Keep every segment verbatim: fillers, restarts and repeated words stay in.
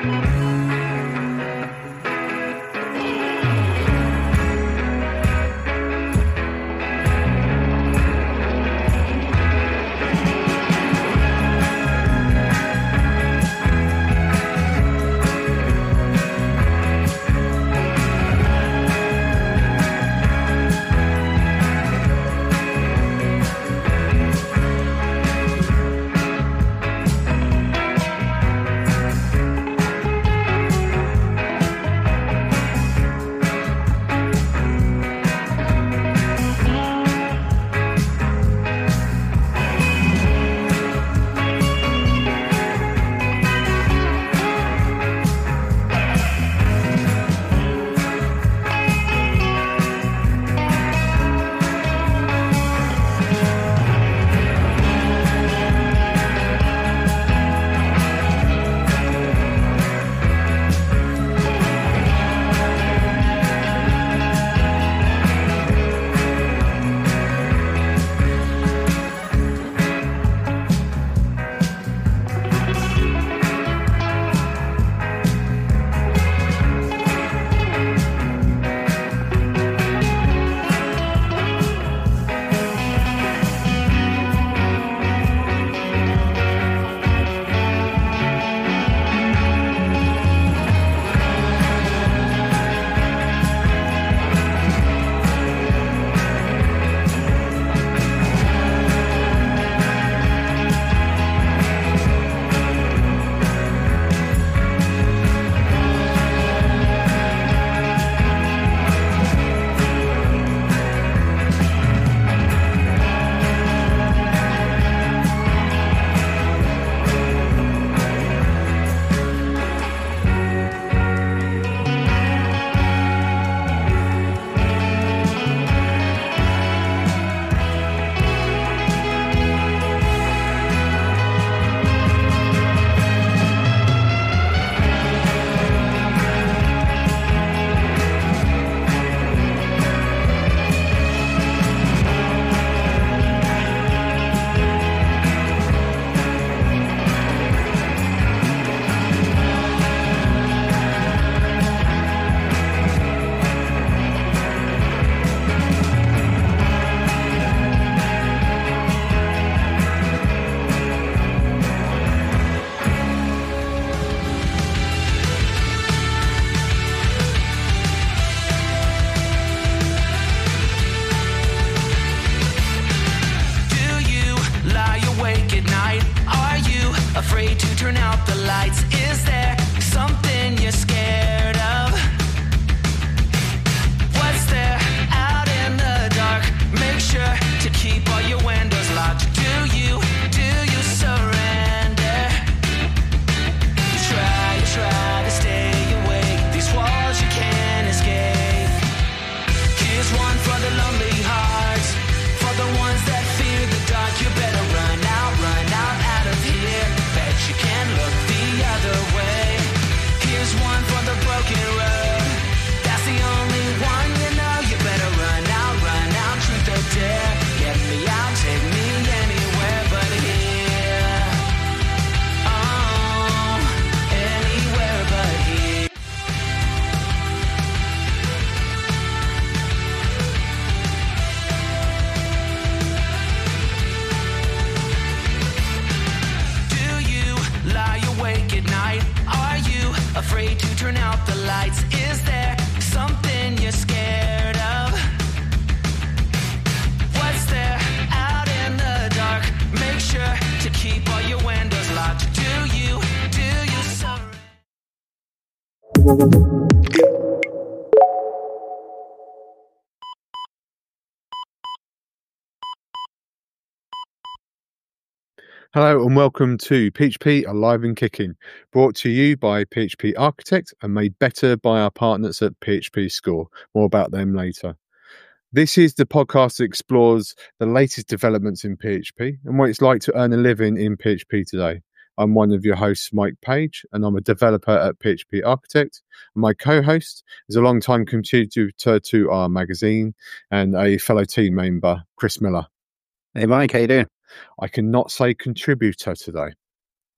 Hello and welcome to P H P Alive and Kicking, brought to you by P H P Architect and made better by our partners at P H P Score. More about them later. This is the podcast that explores the latest developments in P H P and what it's like to earn a living in P H P today. I'm one of your hosts, Mike Page, and I'm a developer at P H P Architect. And my co-host is a long-time contributor to our magazine and a fellow team member, Chris Miller. Hey, Mike, how you doing? I cannot say contributor today.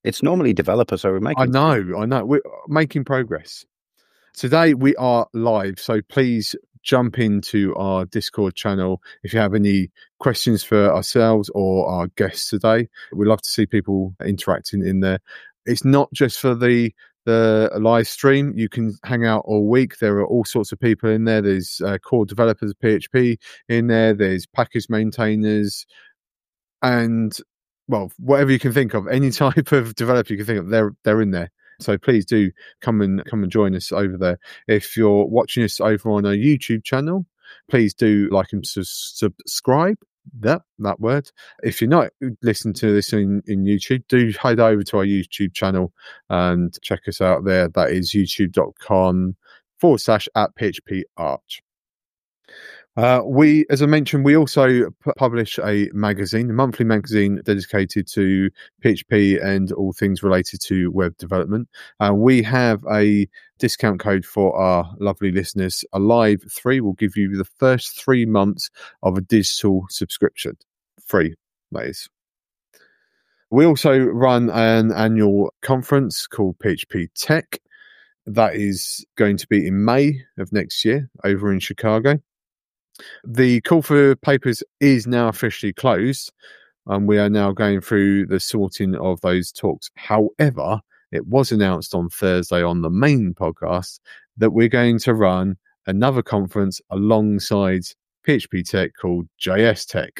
It's normally developers, so we're making. I know, I know. We're making progress. Today we are live, so please jump into our Discord channel if you have any questions for ourselves or our guests today. We'd love to see people interacting in there. It's not just for the the live stream. You can hang out all week. There are all sorts of people in there. There's uh, core developers of P H P in there. There's package maintainers and, well, whatever you can think of. Any type of developer you can think of, they're they're in there. So please do come and come and join us over there. If you're watching us over on our YouTube channel, please do like and su- subscribe. That that word. If you're not listening to this in, in YouTube, do head over to our YouTube channel and check us out there. That is youtube.com forward slash at PHP Arch. Uh, we, as I mentioned, we also p- publish a magazine, a monthly magazine dedicated to P H P and all things related to web development. Uh, we have a discount code for our lovely listeners. Alive three will give you the first three months of a digital subscription. Free, that is. We also run an annual conference called P H P Tech. That is going to be in May of next year over in Chicago. The call for papers is now officially closed, and we are now going through the sorting of those talks. However, it was announced on Thursday on the main podcast that we're going to run another conference alongside P H P Tech called J S Tech.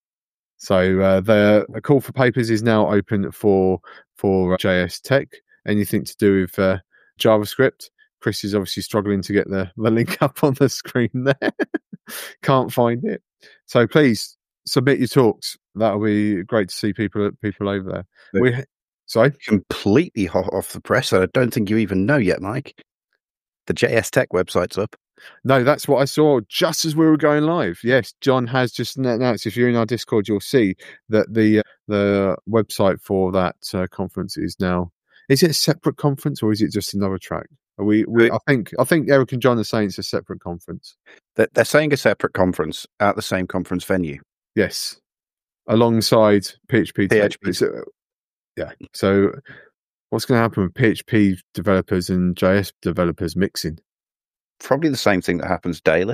So uh, the, the call for papers is now open for for J S Tech. Anything to do with uh, JavaScript. Chris is obviously struggling to get the, the link up on the screen there. Can't find it. So please submit your talks. That'll be great to see people people over there. But we sorry, completely hot off the press. I don't think you even know yet, Mike. The J S Tech website's up. No, that's what I saw just as we were going live. Yes, John has just announced. If you're in our Discord, you'll see that the uh, the website for that uh, conference is now. Is it a separate conference or is it just another track? We, we, I think, I think Eric and John are saying it's a separate conference. They're saying a separate conference at the same conference venue. Yes, alongside P H P. P H P. So, yeah. So, what's going to happen with P H P developers and J S developers mixing? Probably the same thing that happens daily.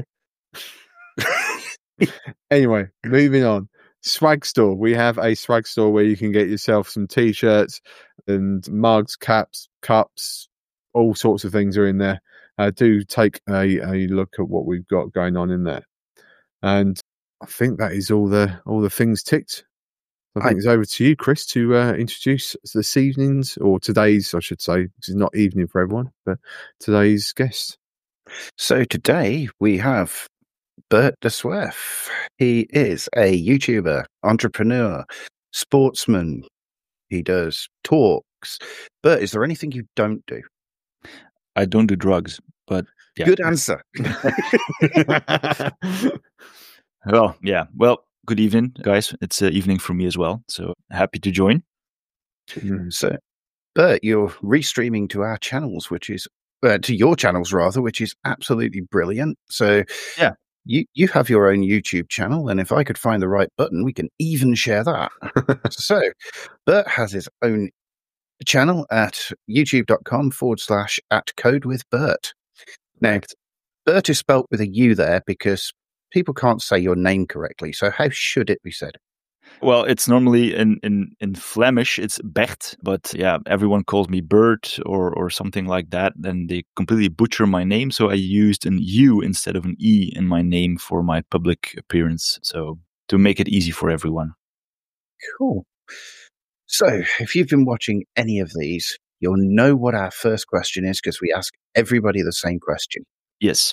Anyway, moving on. Swag store. We have a swag store where you can get yourself some t-shirts and mugs, caps, cups. All sorts of things are in there. Uh, do take a, a look at what we've got going on in there. And I think that is all the all the things ticked. I think I, it's over to you, Chris, to uh, introduce this evening's, or today's, I should say, because it's not evening for everyone, but today's guest. So today we have Bert de Swerf. He is a YouTuber, entrepreneur, sportsman. He does talks. Bert, is there anything you don't do? I don't do drugs, but yeah. Good answer. Well, yeah. Well, good evening, guys. It's uh, evening for me as well, so happy to join. Mm. So, Bert, you're restreaming to our channels, which is uh, to your channels rather, which is absolutely brilliant. So, yeah, you you have your own YouTube channel, and if I could find the right button, we can even share that. So, Bert has his own channel at youtube.com forward slash at code with Bert. Now, Bert is spelt with a U there because people can't say your name correctly. So how should it be said? Well, it's normally in, in, in Flemish, it's Bert, but yeah, everyone calls me Bert or, or something like that. Then they completely butcher my name. So I used an U instead of an E in my name for my public appearance. So to make it easy for everyone. Cool. So, if you've been watching any of these, you'll know what our first question is because we ask everybody the same question. Yes.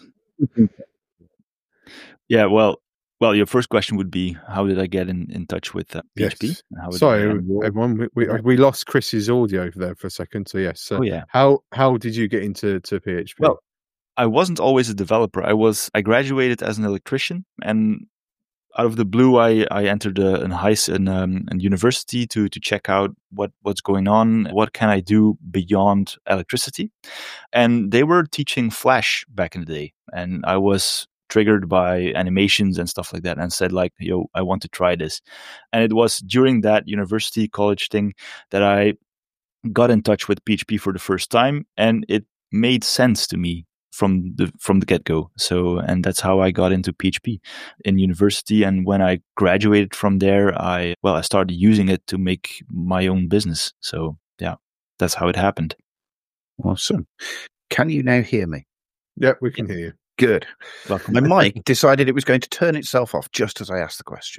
Yeah, well, well, your first question would be, how did I get in, in touch with uh, P H P? Yes. How Sorry, everyone, we, we, we lost Chris's audio there for a second. So, yes. Uh, oh, yeah. How how did you get into to P H P? Well, I wasn't always a developer. I was I graduated as an electrician, and out of the blue, I, I entered a, a high an, um, a university to to check out what, what's going on, what can I do beyond electricity, and they were teaching Flash back in the day, and I was triggered by animations and stuff like that, and said like, yo, I want to try this, and it was during that university college thing that I got in touch with P H P for the first time, and it made sense to me from the from the get-go. So, and that's how I got into P H P in university. And when I graduated from there, I well, I started using it to make my own business. So, yeah, that's how it happened. Awesome. Can you now hear me? Yep, we can hear you. Good. Welcome. My mic decided it was going to turn itself off just as I asked the question.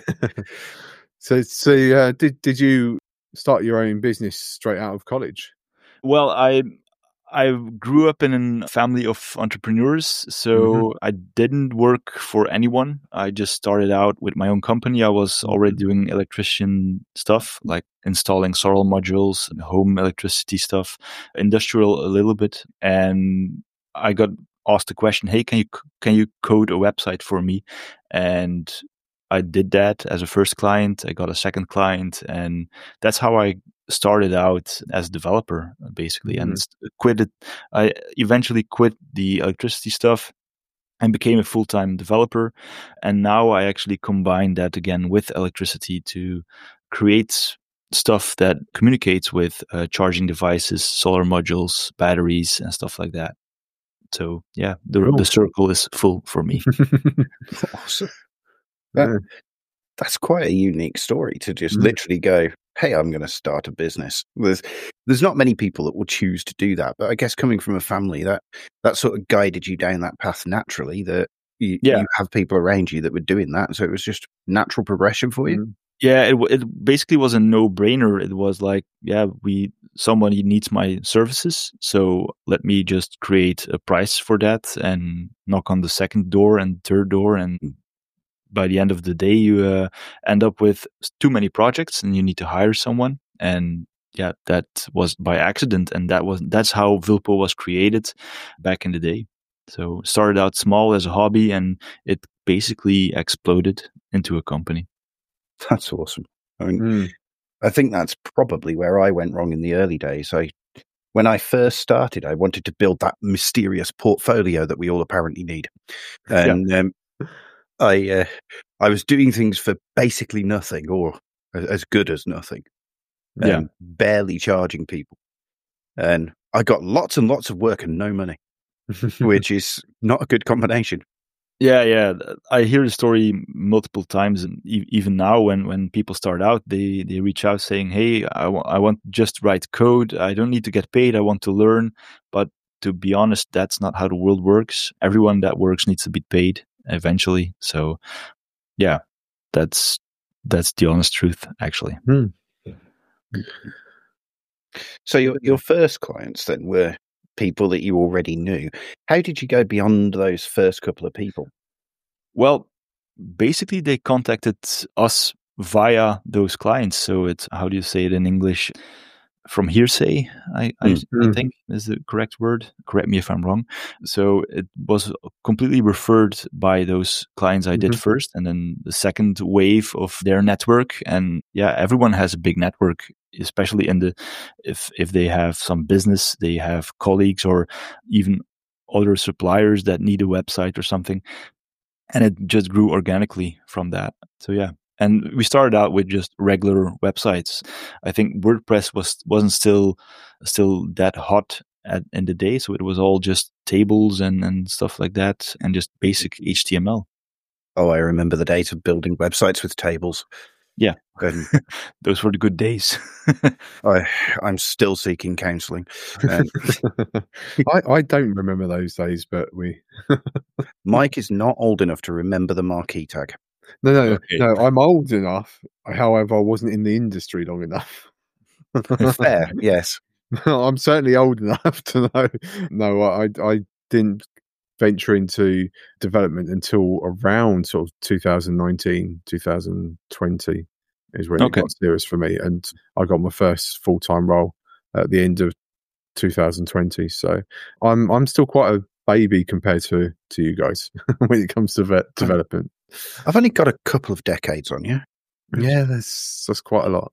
so, so uh, did did you start your own business straight out of college? Well, I I grew up in a family of entrepreneurs, so mm-hmm. I didn't work for anyone. I just started out with my own company. I was already doing electrician stuff, like installing solar modules, home electricity stuff, industrial a little bit, and I got asked the question, hey, can you can you code a website for me? And I did that as a first client. I got a second client, and that's how I started out as a developer, basically, mm-hmm. and quit it. I eventually quit the electricity stuff and became a full-time developer. And now I actually combine that again with electricity to create stuff that communicates with uh, charging devices, solar modules, batteries, and stuff like that. So yeah, the cool. the circle is full for me. Awesome. That, that's quite a unique story to just mm. literally go, hey, I'm going to start a business. There's there's not many people that will choose to do that, but I guess coming from a family that that sort of guided you down that path naturally, that you, yeah. you have people around you that were doing that, so it was just natural progression for you. Mm. Yeah, it it basically was a no-brainer. It was like, yeah, we somebody needs my services, so let me just create a price for that and knock on the second door and third door, and by the end of the day, you uh, end up with too many projects, and you need to hire someone. And yeah, that was by accident, and that was that's how Vulpo was created back in the day. So started out small as a hobby, and it basically exploded into a company. That's awesome. I mean, mm. I think that's probably where I went wrong in the early days. I, when I first started, I wanted to build that mysterious portfolio that we all apparently need, and yeah. um, I uh, I was doing things for basically nothing, or as good as nothing. Yeah, um, barely charging people, and I got lots and lots of work and no money, which is not a good combination. Yeah, yeah. I hear the story multiple times, and e- even now, when, when people start out, they, they reach out saying, "Hey, I, w- I want just write code. I don't need to get paid. I want to learn." But to be honest, that's not how the world works. Everyone that works needs to be paid eventually. So, yeah, that's that's the honest truth, actually. Hmm. So your your first clients then were people that you already knew. How did you go beyond those first couple of people? Well, basically they contacted us via those clients. So it's, how do you say it in English? From hearsay, I, mm-hmm. I, I think is the correct word. Correct me if I'm wrong. So it was completely referred by those clients I did mm-hmm. first, and then the second wave of their network. And yeah, everyone has a big network, especially in the, if, if they have some business, they have colleagues or even other suppliers that need a website or something. And it just grew organically from that. So yeah. And we started out with just regular websites. I think WordPress was, wasn't still still that hot at, in the day. So it was all just tables and, and stuff like that, and just basic H T M L. Oh, I remember the days of building websites with tables. Yeah. Those were the good days. I, I'm still seeking counselling. Um, I, I don't remember those days, but we... Mike is not old enough to remember the marquee tag. No, no, okay. no, I'm old enough. However, I wasn't in the industry long enough. Fair, yes. I'm certainly old enough to know. No, I, I didn't venture into development until around sort of two thousand nineteen, two thousand twenty is when okay. it got serious for me. And I got my first full-time role at the end of two thousand twenty. So I'm I'm still quite a baby compared to, to you guys when it comes to vet development. I've only got a couple of decades on you. Yeah, that's that's quite a lot.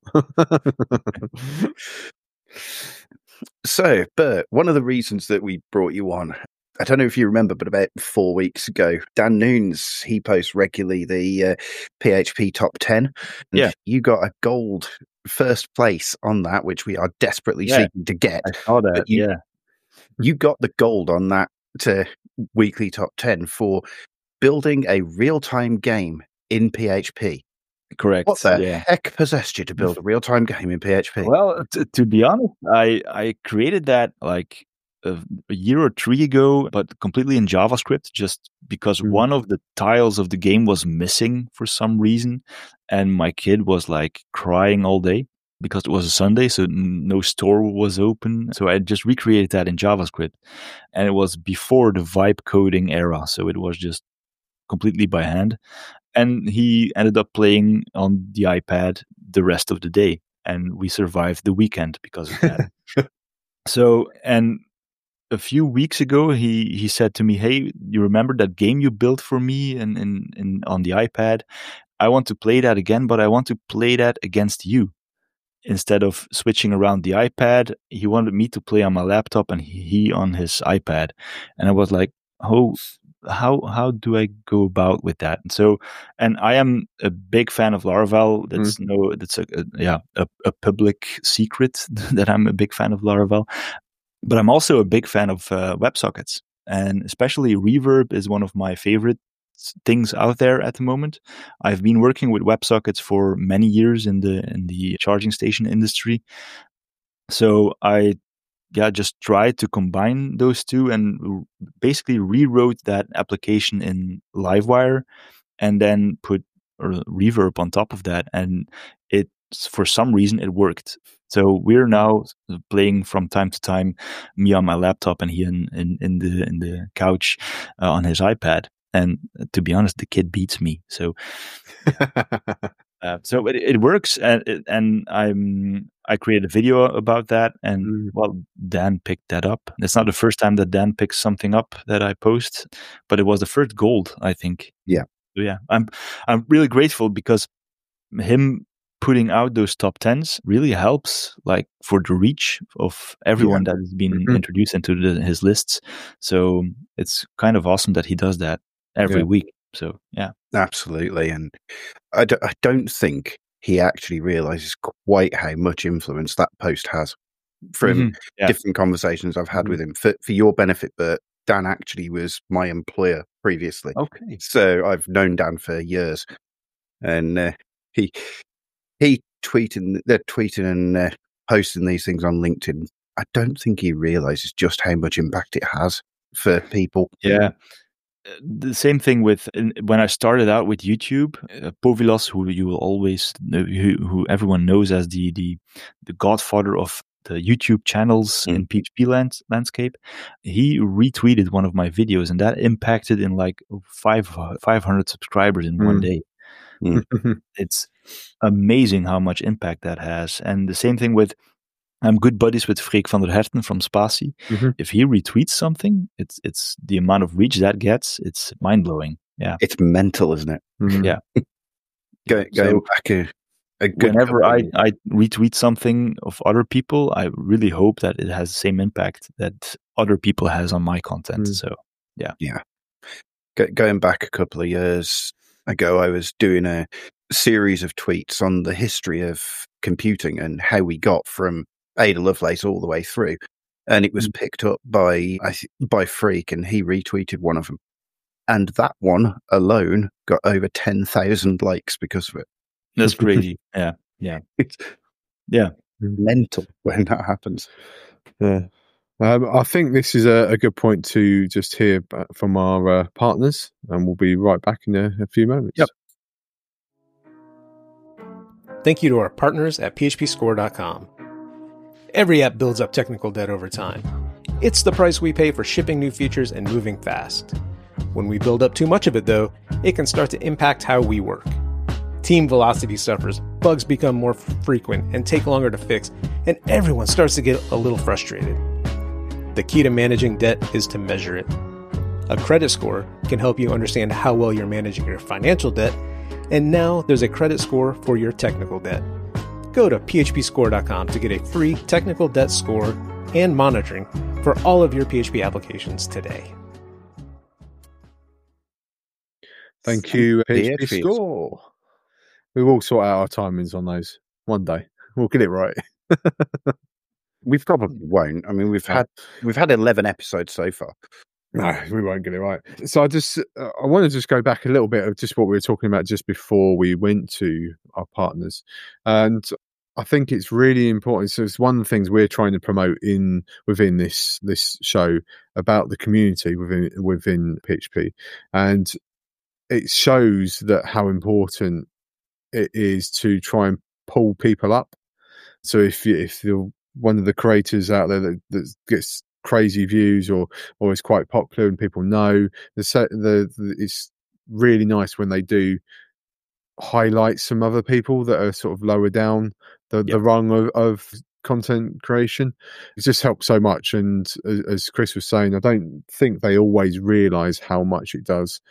So, Bert, one of the reasons that we brought you on, I don't know if you remember, but about four weeks ago, Dan Nunes, he posts regularly the uh, P H P top ten. And yeah. you got a gold first place on that, which we are desperately Yeah, seeking to get. I saw that. But you, yeah, you got the gold on that to weekly top ten for building a real-time game in P H P. correct. What the yeah. heck possessed you to build a real-time game in P H P? Well, t- to be honest, I I created that like a, a year or three ago, but completely in JavaScript, just because Mm. one of the tiles of the game was missing for some reason, and my kid was like crying all day because it was a Sunday, so n- no store was open. So I just recreated that in JavaScript, and it was before the vibe coding era, so it was just completely by hand. And he ended up playing on the iPad the rest of the day, and we survived the weekend because of that. So, and a few weeks ago, he he said to me, "Hey, you remember that game you built for me and in, in, in on the iPad? I want to play that again, but I want to play that against you instead of switching around the iPad. He wanted me to play on my laptop and he, he on his iPad." And I was like, "Oh, how how do I go about with that?" And so, and I am a big fan of Laravel. That's mm. no, that's a, a yeah a, a public secret that I'm a big fan of Laravel. But I'm also a big fan of uh, WebSockets, and especially Reverb is one of my favorite things out there at the moment. I've been working with WebSockets for many years in the in the charging station industry, so I yeah just tried to combine those two and basically rewrote that application in Livewire, and then put uh, Reverb on top of that, and it for some reason it worked. So we're now playing from time to time, me on my laptop and he in, in, in the in the couch uh, on his iPad. And to be honest, the kid beats me. So, uh, so it, it works, and and I'm I created a video about that, and mm. well, Dan picked that up. It's not the first time that Dan picks something up that I post, but it was the first gold, I think. Yeah, so yeah. I'm I'm really grateful because him putting out those top tens really helps, like for the reach of everyone yeah. that has been mm-hmm. introduced into the, his lists. So it's kind of awesome that he does that every yeah. week. So yeah, absolutely. And I, d- I don't think he actually realizes quite how much influence that post has from mm-hmm. yeah. different conversations I've had mm-hmm. with him. For, for your benefit, but Dan actually was my employer previously. Okay. So I've known Dan for years, and uh, he he tweeting they're tweeting and uh, posting these things on LinkedIn. I don't think he realizes just how much impact it has for people. Yeah. The same thing with when I started out with YouTube, uh, Povilos, who you will always know, who, who everyone knows as the the the godfather of the YouTube channels mm. in P H P lands, landscape, he retweeted one of my videos, and that impacted in like five five hundred subscribers in mm. one day. Mm. It's amazing how much impact that has. And the same thing with, I'm good buddies with Freek van der Herten from Spatie. Mm-hmm. If he retweets something, it's it's the amount of reach that gets, it's mind blowing. Yeah, it's mental, isn't it? Mm-hmm. Yeah. Go, going so, back a, a good whenever I, I retweet something of other people, I really hope that it has the same impact that other people has on my content. Mm. So yeah, yeah. Go, going back a couple of years ago, I was doing a series of tweets on the history of computing and how we got from Ada Lovelace all the way through, and it was mm. picked up by by Freek, and he retweeted one of them, and that one alone got over ten thousand likes because of it. That's crazy. yeah, yeah, it's yeah, mental when that happens. Yeah. Um, I think this is a, a good point to just hear from our uh, partners, and we'll be right back in a, a few moments. Yep. Thank you to our partners at P H P score dot com. Every app builds up technical debt over time. It's the price we pay for shipping new features and moving fast. When we build up too much of it, though, it can start to impact how we work. Team velocity suffers, bugs become more f- frequent and take longer to fix, and everyone starts to get a little frustrated. The key to managing debt is to measure it. A credit score can help you understand how well you're managing your financial debt, and now there's a credit score for your technical debt. Go to P H P score dot com to get a free technical debt score and monitoring for all of your P H P applications today. Thank you, P H P Score. We will sort out our timings on those one day. we'll get it right. We probably won't. I mean, we've had we've had eleven episodes so far. No, we won't get it right. So I just uh, I want to just go back a little bit of just what we were talking about just before we went to our partners, and I think it's really important. So it's one of the things we're trying to promote in within this this show about the community within within P H P, and it shows that how important it is to try and pull people up. So if you, if you're one of the creators out there that, that gets crazy views or or is quite popular and people know, the, the, the it's really nice when they do highlight some other people that are sort of lower down the, yep. the rung of, of content creation. It just helps so much, and as, as Chris was saying, I don't think they always realize how much it does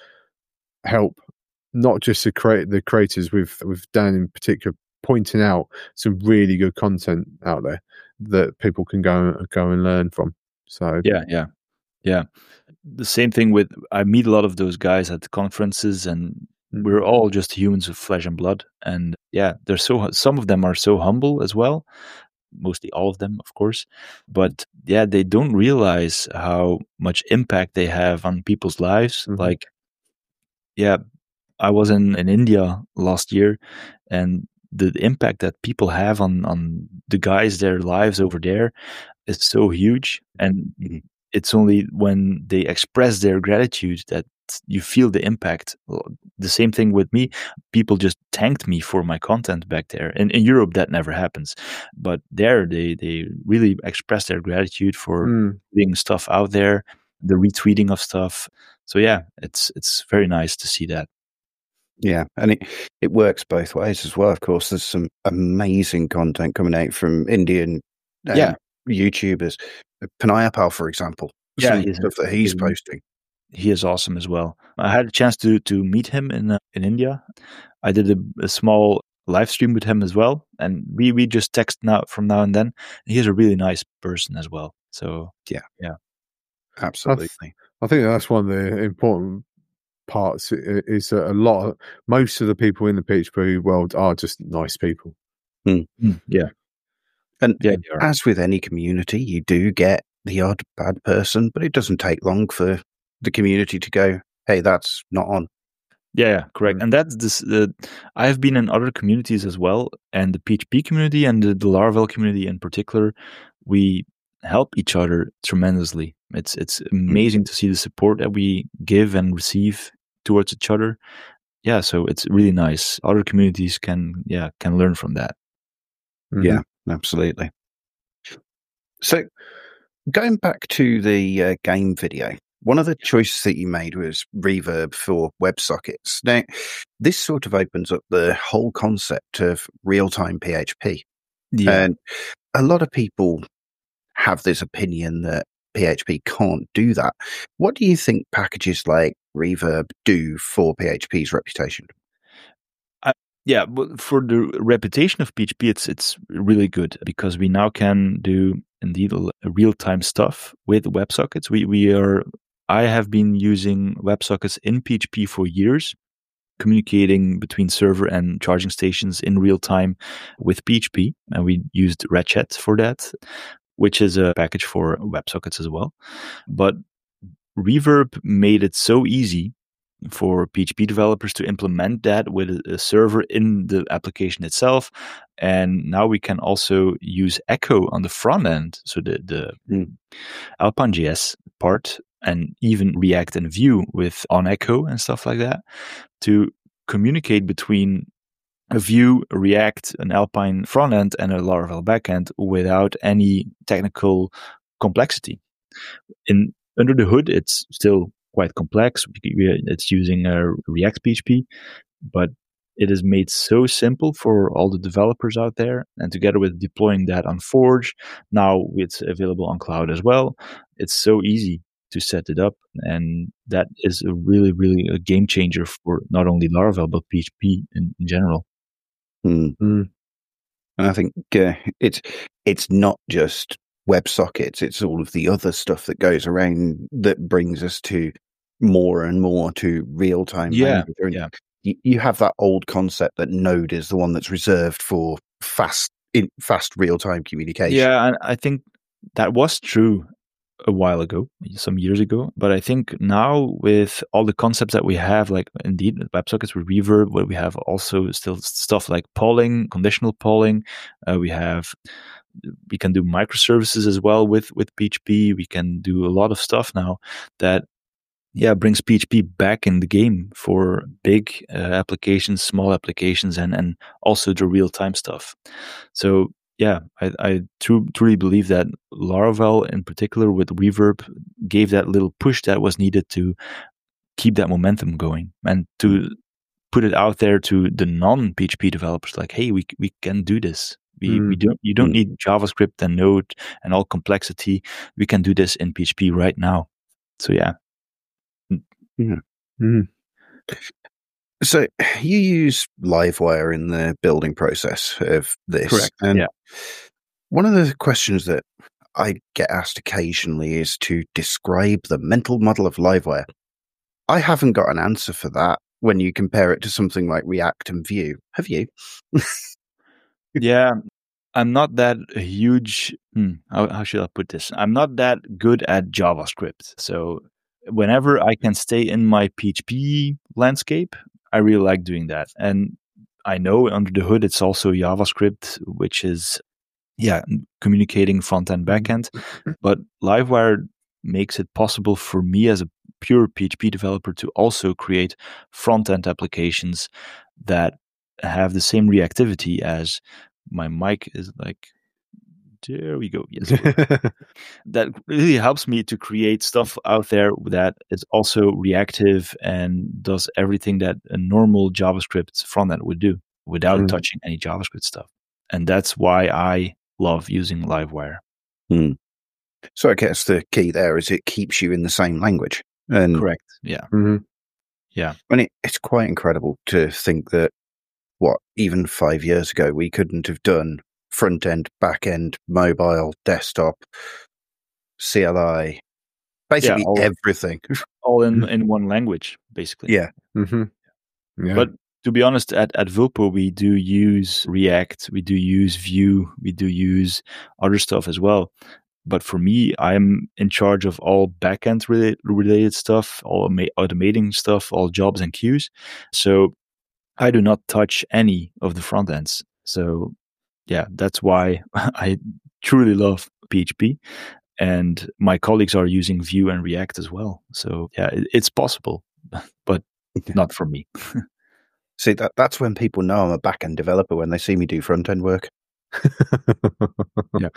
help, not just the create the creators, with with Dan in particular pointing out some really good content out there that people can go go and learn from. So yeah, yeah, yeah. The same thing with, I meet a lot of those guys at conferences, and mm-hmm. we're all just humans with flesh and blood. And yeah, they're so some of them are so humble as well. Mostly all of them, of course. But yeah, they don't realize how much impact they have on people's lives. Mm-hmm. Like, yeah, I was in, in India last year, and the impact that people have on, on the guys, their lives over there is so huge. And it's only when they express their gratitude that you feel the impact. The same thing with me. People just thanked me for my content back there. In, in Europe, that never happens. But there, they, they really express their gratitude for mm. putting stuff out there, the retweeting of stuff. So yeah, it's it's very nice to see that. Yeah, and it, it works both ways as well. Of course, there's some amazing content coming out from Indian um, yeah. YouTubers. Panayapal, for example. Yeah, some stuff that he's, he's posting. He is awesome as well. I had a chance to to meet him in uh, in India. I did a, a small live stream with him as well, and we, we just text now from now and then. And he's a really nice person as well. So yeah, yeah, absolutely. I, th- I think that's one of the important parts. Is that a lot of, most of the people in the P H P world are just nice people. Mm. Mm, yeah, and yeah, as with any community, you do get the odd bad person, but it doesn't take long for the community to go, hey, that's not on. Yeah, yeah, correct. And that's this. Uh, I have been in other communities as well, and the P H P community and the, the Laravel community in particular, we help each other tremendously. It's it's amazing mm-hmm. to see the support that we give and receive towards each other. Yeah, so it's really nice. Other communities can yeah can learn from that. Mm-hmm. Yeah, absolutely. So going back to the uh, game video. One of the choices that you made was Reverb for WebSockets. Now, this sort of opens up the whole concept of real-time P H P. Yeah. And a lot of people have this opinion that P H P can't do that. What do you think packages like Reverb do for P H P's reputation? Uh, yeah, but for the reputation of P H P, it's it's really good because we now can do indeed real-time stuff with WebSockets. We we are. I have been using WebSockets in P H P for years, communicating between server and charging stations in real time with P H P. And we used Ratchet for that, which is a package for WebSockets as well. But Reverb made it so easy for P H P developers to implement that with a server in the application itself. And now we can also use Echo on the front end, so the, the mm. Alpine J S part, and even React and Vue with on Echo and stuff like that to communicate between a Vue, a React, an Alpine front end, and a Laravel backend without any technical complexity. In under the hood, it's still quite complex. It's using a React P H P, but it is made so simple for all the developers out there. And together with deploying that on Forge, now it's available on cloud as well. It's so easy to set it up, and that is a really, really a game changer for not only Laravel but P H P in, in general. Mm-hmm. And I think uh, it's it's not just WebSockets; it's all of the other stuff that goes around that brings us to more and more to real time. Yeah, yeah. You, you have that old concept that Node is the one that's reserved for fast in fast real-time communication. Yeah, and I think that was true a while ago, some years ago. But I think now with all the concepts that we have, like indeed WebSockets with Reverb, where we have also still stuff like polling, conditional polling. Uh, we have we can do microservices as well with with P H P. We can do a lot of stuff now that yeah brings P H P back in the game for big uh, applications, small applications, and and also the real time stuff. So. Yeah, I, I tru- truly believe that Laravel, in particular with Reverb, gave that little push that was needed to keep that momentum going and to put it out there to the non-P H P developers. Like, hey, we we can do this. We mm. we don't you don't need JavaScript and Node and all complexity. We can do this in P H P right now. So yeah. Yeah. Mm. So you use Livewire in the building process of this. Correct. And yeah. One of the questions that I get asked occasionally is to describe the mental model of Livewire. I haven't got an answer for that when you compare it to something like React and Vue. Have you? Yeah. I'm not that huge. Hmm, how, how should I put this? I'm not that good at JavaScript. So whenever I can stay in my P H P landscape, I really like doing that. And I know under the hood, it's also JavaScript, which is, yeah, communicating front end, back end. But Livewire makes it possible for me as a pure P H P developer to also create front end applications that have the same reactivity as my mic is like, there we go. Yes. That really helps me to create stuff out there that is also reactive and does everything that a normal JavaScript frontend would do without mm. touching any JavaScript stuff. And that's why I love using Livewire. Mm. So I guess the key there is it keeps you in the same language. And correct. Yeah. Mm-hmm. Yeah. And it, it's quite incredible to think that, what, even five years ago, we couldn't have done front end, back end, mobile, desktop, C L I, basically yeah, all, everything. All in, in one language, basically. Yeah. Mm-hmm. yeah. But to be honest, at, at Vulpo, we do use React, we do use Vue, we do use other stuff as well. But for me, I'm in charge of all backend related, related stuff, all ma- automating stuff, all jobs and queues. So I do not touch any of the front ends. So yeah, that's why I truly love P H P. And my colleagues are using Vue and React as well. So yeah, it, it's possible, but not for me. See, that that's when people know I'm a back-end developer, when they see me do front-end work. Yeah.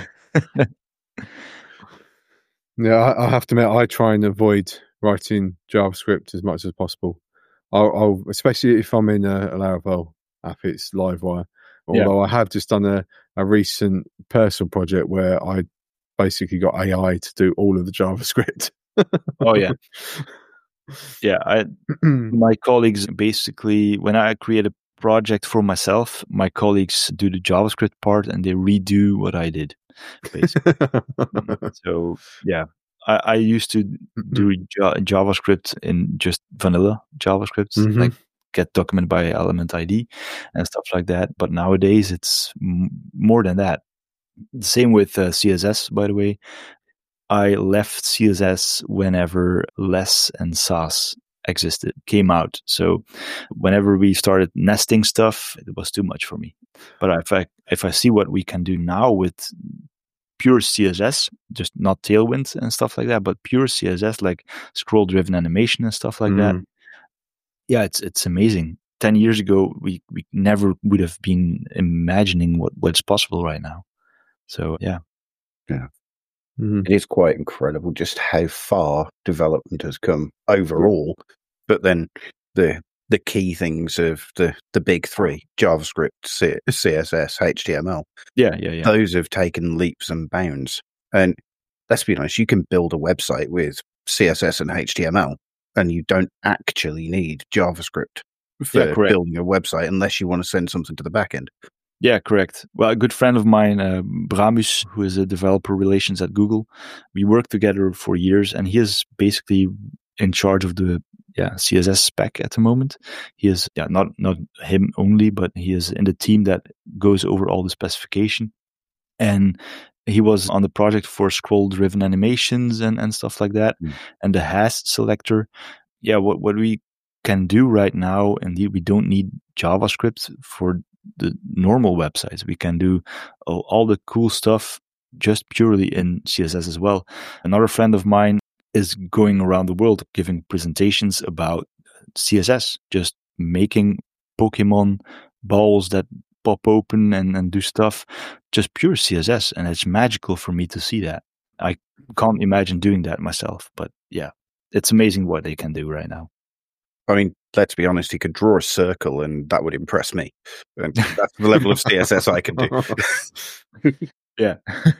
Yeah, I, I have to admit, I try and avoid writing JavaScript as much as possible. I'll, I'll especially if I'm in a, a Laravel app, it's Livewire. Although yeah. I have just done a, a recent personal project where I basically got A I to do all of the JavaScript. Oh yeah, yeah. I my colleagues basically, when I create a project for myself, my colleagues do the JavaScript part and they redo what I did. Basically. So yeah, I, I used to do ja- JavaScript in just vanilla JavaScript, mm-hmm. like get document by element I D and stuff like that. But nowadays it's m- more than that. The same with uh, C S S, by the way. I left C S S whenever Less and Sass existed, came out. So whenever we started nesting stuff, it was too much for me. But if I if I see what we can do now with pure C S S, just not Tailwind and stuff like that, but pure C S S, like scroll-driven animation and stuff like mm. that, yeah, it's it's amazing. Ten years ago, we, we never would have been imagining what, what's possible right now. So yeah. Yeah. Mm-hmm. It is quite incredible just how far development has come overall. But then the the key things of the, the big three, JavaScript, C- CSS, H T M L, yeah, yeah, yeah, those have taken leaps and bounds. And let's be honest, you can build a website with C S S and H T M L, and you don't actually need JavaScript for yeah, building a website unless you want to send something to the back end. Yeah, correct. Well, a good friend of mine, uh, Bramus, who is a developer relations at Google, we worked together for years, and he is basically in charge of the yeah C S S spec at the moment. He is yeah not not him only, but he is in the team that goes over all the specification, and he was on the project for scroll driven animations and and stuff like that, Mm. and the hash selector. Yeah, what what we can do right now, indeed, we don't need JavaScript for the normal websites. We can do all, all the cool stuff just purely in C S S as well. Another friend of mine is going around the world giving presentations about C S S, just making Pokemon balls that pop open and, and do stuff, just pure C S S. And it's magical for me to see that. I can't imagine doing that myself, but yeah, it's amazing what they can do right now. I mean, let's be honest, he could draw a circle and that would impress me. And that's the level of C S S I can do. Yeah.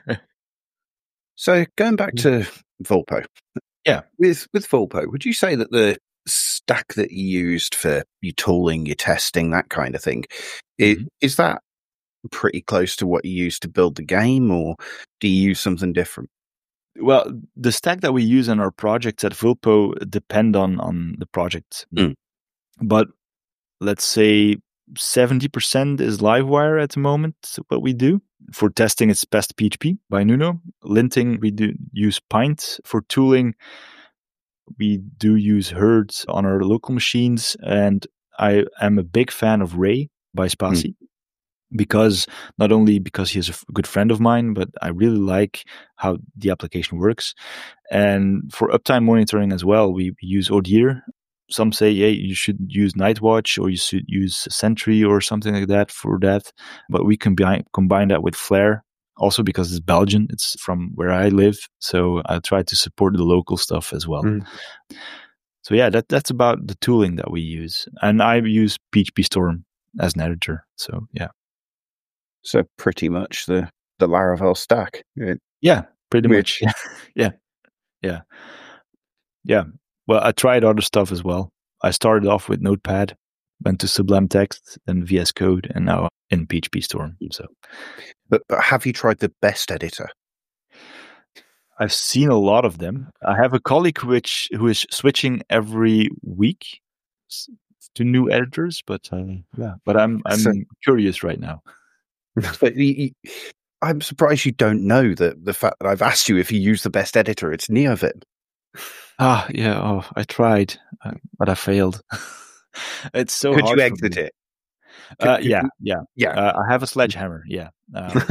So going back to Vulpo. Yeah. With with Vulpo, would you say that the stack that you used for your tooling, your testing, that kind of thing, it, Mhm. is that pretty close to what you used to build the game, or do you use something different? Well, the stack that we use in our projects at Vulpo depend on, on the project. Mm. But let's say seventy percent is Livewire at the moment, what we do. For testing, it's Best P H P by Nuno. Linting, we do use Pint. For tooling, we do use Herd on our local machines. And I am a big fan of Ray by Spatie. Mm. Because not only because he is a good friend of mine, but I really like how the application works. And for uptime monitoring as well, we use Odir. Some say, yeah, you should use Nightwatch or you should use Sentry or something like that for that. But we combine combine that with Flare, also because it's Belgian. It's from where I live, so I try to support the local stuff as well. Mm. So yeah, that that's about the tooling that we use, and I use P H P Storm as an editor. So yeah. So pretty much the, the Laravel stack. It, yeah, pretty which, much. Yeah. yeah. Yeah. Well, I tried other stuff as well. I started off with Notepad, went to Sublime Text, then V S Code, and now in P H P Storm. So, But, but have you tried the best editor? I've seen a lot of them. I have a colleague which who is switching every week to new editors, but uh, yeah, but I'm I'm so, curious right now. But you, you, I'm surprised you don't know that the fact that I've asked you if you use the best editor, it's Neovim. Ah, yeah. Oh, I tried, uh, but I failed. It's so. Could hard you exit it? Could, uh, could yeah, you, yeah, yeah. Uh, I have a sledgehammer. Yeah. Um,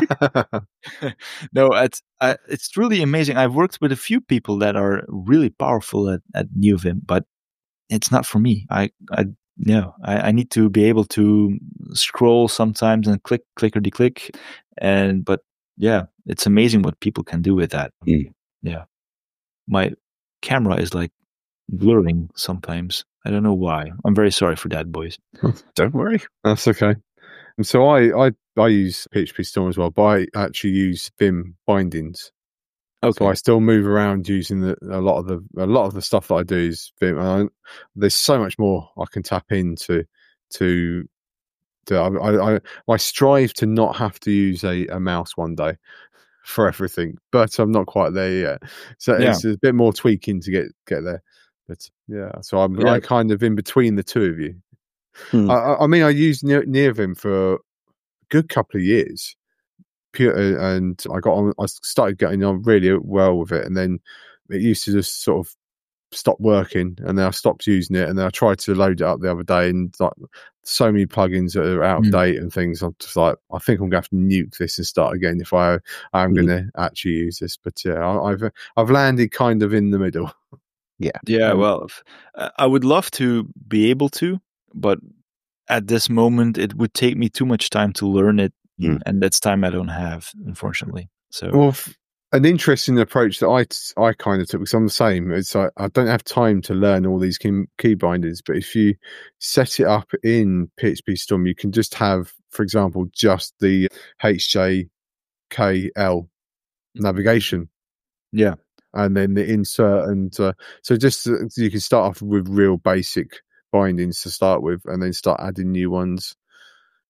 no, it's uh, it's really amazing. I've worked with a few people that are really powerful at at Neovim, but it's not for me. I I. No, I, I need to be able to scroll sometimes and click, clickety click, and but yeah, it's amazing what people can do with that. Mm. Yeah, my camera is like blurring sometimes. I don't know why. I'm very sorry for that, boys. Don't worry, that's okay. And so I I I use P H P Storm as well, but I actually use Vim bindings. Okay. So I still move around using the, a lot of the a lot of the stuff that I do is Vim. And I, there's so much more I can tap into. To, to I, I I strive to not have to use a, a mouse one day for everything, but I'm not quite there yet. So yeah. It's a bit more tweaking to get get there. But yeah, so I'm yeah. I kind of in between the two of you. Hmm. I, I mean, I used Neovim for a good couple of years. And I got on. I started getting on really well with it, and then it used to just sort of stop working, and then I stopped using it. And then I tried to load it up the other day, and like so many plugins that are out of mm. date and things. I'm just like, I think I'm going to have to nuke this and start again if I I'm mm. going to actually use this. But yeah, I, I've I've landed kind of in the middle. Yeah, yeah. Um, well, I would love to be able to, but at this moment, it would take me too much time to learn it. Mm. And that's time I don't have, unfortunately. So, well, an interesting approach that I, I kind of took, because I'm the same. It's like I don't have time to learn all these key, key bindings, but if you set it up in P H P Storm, you can just have, for example, just the H J K L navigation. Yeah. And then the insert. And uh, so just uh, you can start off with real basic bindings to start with, and then start adding new ones.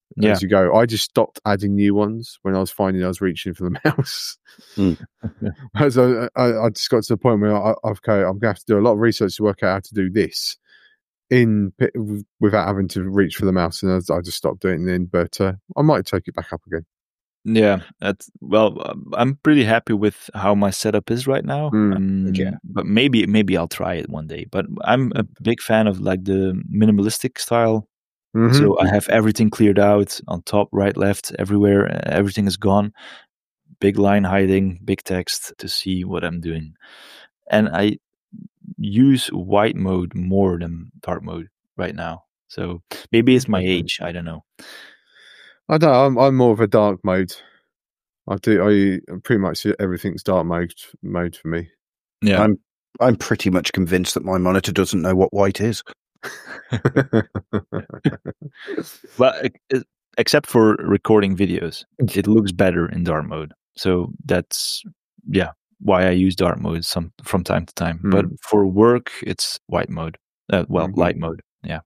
Yeah. as you go. I just stopped adding new ones when I was finding I was reaching for the mouse. Mm. So I, I just got to the point where I, okay, I'm going to have to do a lot of research to work out how to do this in without having to reach for the mouse, and I, I just stopped doing it then. But uh, I might take it back up again. Yeah, that's well. I'm pretty happy with how my setup is right now. Mm. Um, Yeah. but maybe maybe I'll try it one day. But I'm a big fan of like the minimalistic style. Mm-hmm. So I have everything cleared out on top, right, left, everywhere. Everything is gone. Big line hiding, big text to see what I'm doing. And I use white mode more than dark mode right now. So maybe it's my age. I don't know. I don't know. I'm, I'm more of a dark mode. I do. I pretty much everything's dark mode mode for me. Yeah, I'm I'm pretty much convinced that my monitor doesn't know what white is. Well, except for recording videos, it looks better in dark mode. So that's yeah why I use dark mode some from time to time. Mm. But for work, it's white mode. Uh, well, mm-hmm. light mode. Yeah.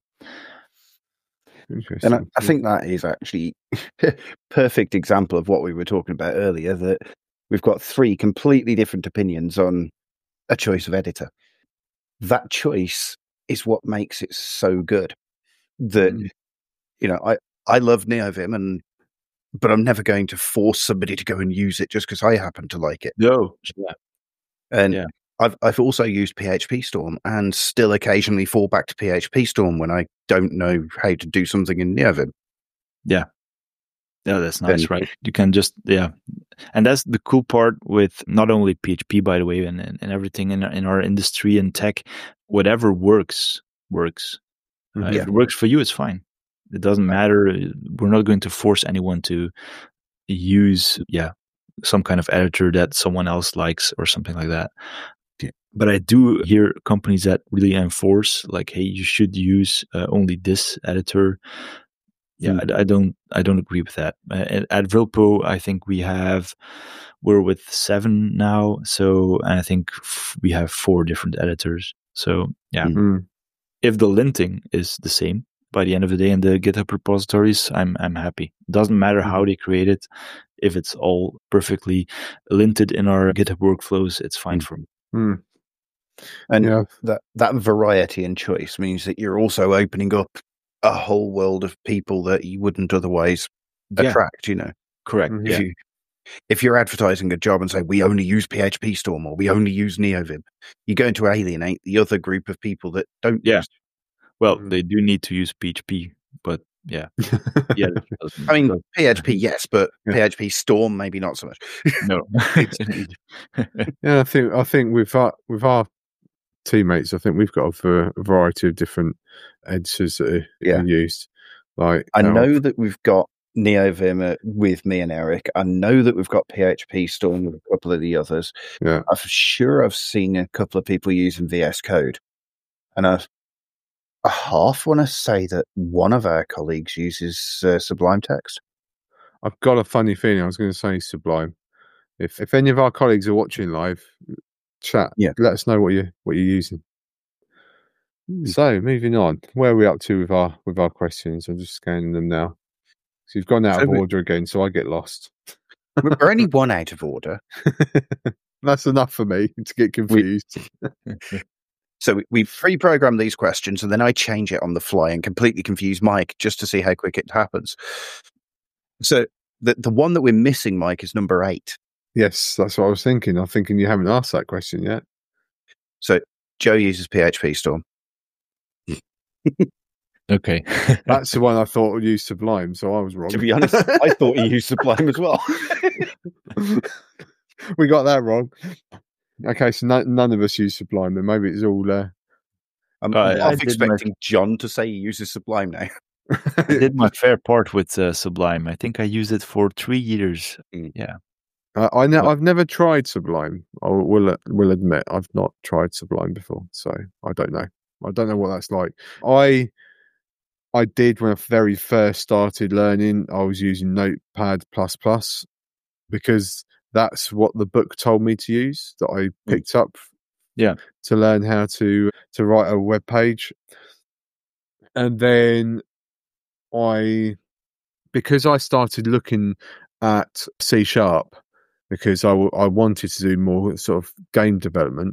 And I, I think that is actually a perfect example of what we were talking about earlier, that we've got three completely different opinions on a choice of editor. That choice is what makes it so good. That, mm. you know, I, I love NeoVim, and but I'm never going to force somebody to go and use it just because I happen to like it. No. Yeah. And yeah. I've I've also used P H P Storm and still occasionally fall back to P H P Storm when I don't know how to do something in NeoVim. Yeah. Yeah, that's nice, then, right? You can just, yeah. And that's the cool part with not only P H P, by the way, and, and everything in, in our industry and tech, whatever works, works. Uh, yeah. If it works for you, it's fine. It doesn't matter. We're not going to force anyone to use, yeah, some kind of editor that someone else likes or something like that. Yeah. But I do hear companies that really enforce, like, hey, you should use uh, only this editor. Yeah, mm. I, I don't. I don't agree with that. Uh, at, at Vilpo, I think we have we're with seven now. So and I think f- we have four different editors. So yeah, mm-hmm. if the linting is the same by the end of the day in the GitHub repositories, I'm I'm happy. Doesn't matter how they create it. If it's all perfectly linted in our GitHub workflows, it's fine mm. for me. Mm. And yeah. that that variety in choice means that you're also opening up a whole world of people that you wouldn't otherwise yeah. attract, you know. Correct. If, yeah. you, if you're advertising a job and say, we only use P H P Storm or we only use NeoVim, you're going to alienate the other group of people that don't yeah. use it. Well, mm. they do need to use P H P, but yeah. yeah. I mean, so. P H P, yes, but yeah. P H P Storm, maybe not so much. No. yeah, I think I think with our, with our teammates, I think we've got a, a variety of different editors that are, yeah. are used. Like I know that we've got NeoVim with me and Eric. I know that we've got P H P Storm with a couple of the others. Yeah. I'm sure I've seen a couple of people using V S Code. And I, I half want to say that one of our colleagues uses uh, Sublime Text. I've got a funny feeling I was going to say Sublime. If if any of our colleagues are watching live, chat. Yeah. Let us know what you what you're using. Mm. So moving on, where are we up to with our with our questions? I'm just scanning them now. So you've gone out so of order again, so I get lost. We're only one out of order. That's enough for me to get confused. We, so we, we pre-programmed these questions, and then I change it on the fly and completely confuse Mike just to see how quick it happens. So the the one that we're missing, Mike, is number eight. Yes, that's what I was thinking. I'm thinking you haven't asked that question yet. So Joe uses P H P Storm. Okay. That's the one I thought would use Sublime, so I was wrong. To be honest, I thought he used Sublime as well. We got that wrong. Okay, so no, none of us use Sublime, then maybe it's all... Uh... I'm uh, half expecting my... John to say he uses Sublime now. I did my fair part with uh, Sublime. I think I used it for three years. Mm. Yeah. Uh, I ne- I've never tried Sublime. I will will admit I've not tried Sublime before, so I don't know. I don't know what that's like. I I did when I very first started learning. I was using Notepad plus plus because that's what the book told me to use. That I picked up, yeah, to learn how to to write a web page, and then I because I started looking at C Sharp because I, w- I wanted to do more sort of game development.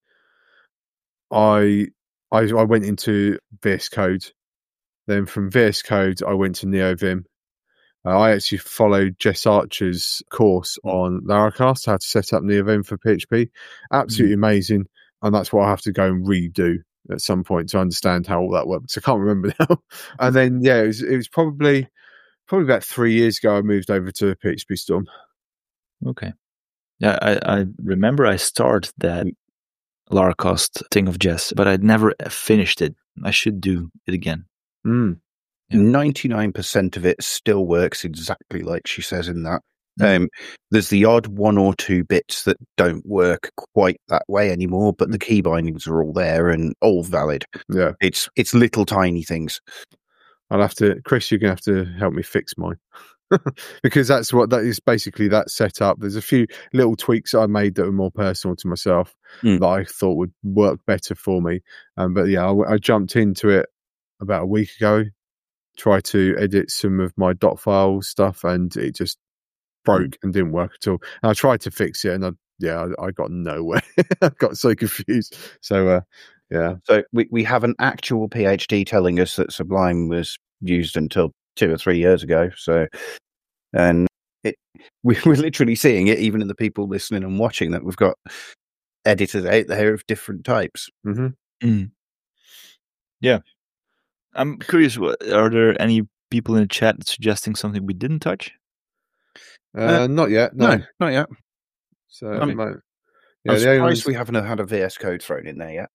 I, I I went into V S Code. Then from V S Code, I went to NeoVim. Uh, I actually followed Jess Archer's course on Laracast, how to set up NeoVim for P H P. Absolutely mm. amazing. And that's what I have to go and redo at some point to understand how all that works. I can't remember now. And then, yeah, it was, it was probably probably about three years ago I moved over to P H P Storm. Okay. Yeah, I, I remember I started that Laracast thing of Jess, but I'd never finished it. I should do it again. Mm. Yeah. ninety-nine percent of it still works exactly like she says in that. Mm. Um, there's the odd one or two bits that don't work quite that way anymore, but mm. the key bindings are all there and all valid. Yeah. It's it's little tiny things. I'll have to, Chris, you're going to have to help me fix mine. Because that's what that is basically that setup. There's a few little tweaks I made that were more personal to myself mm. that I thought would work better for me. Um, but yeah, I, I jumped into it about a week ago, tried to edit some of my dot file stuff, and it just broke mm. and didn't work at all. And I tried to fix it, and I, yeah, I, I got nowhere. I got so confused. So uh, yeah, so we we have an actual PhD telling us that Sublime was used until two or three years ago. So, and it we, we're literally seeing it even in the people listening and watching that we've got editors out there of different types. Mm-hmm. Mm. Yeah. I'm curious, are there any people in the chat suggesting something we didn't touch? Uh, uh, not yet. No. no, not yet. So, I mean, my, yeah, I'm surprised ones... we haven't had a V S Code thrown in there yet.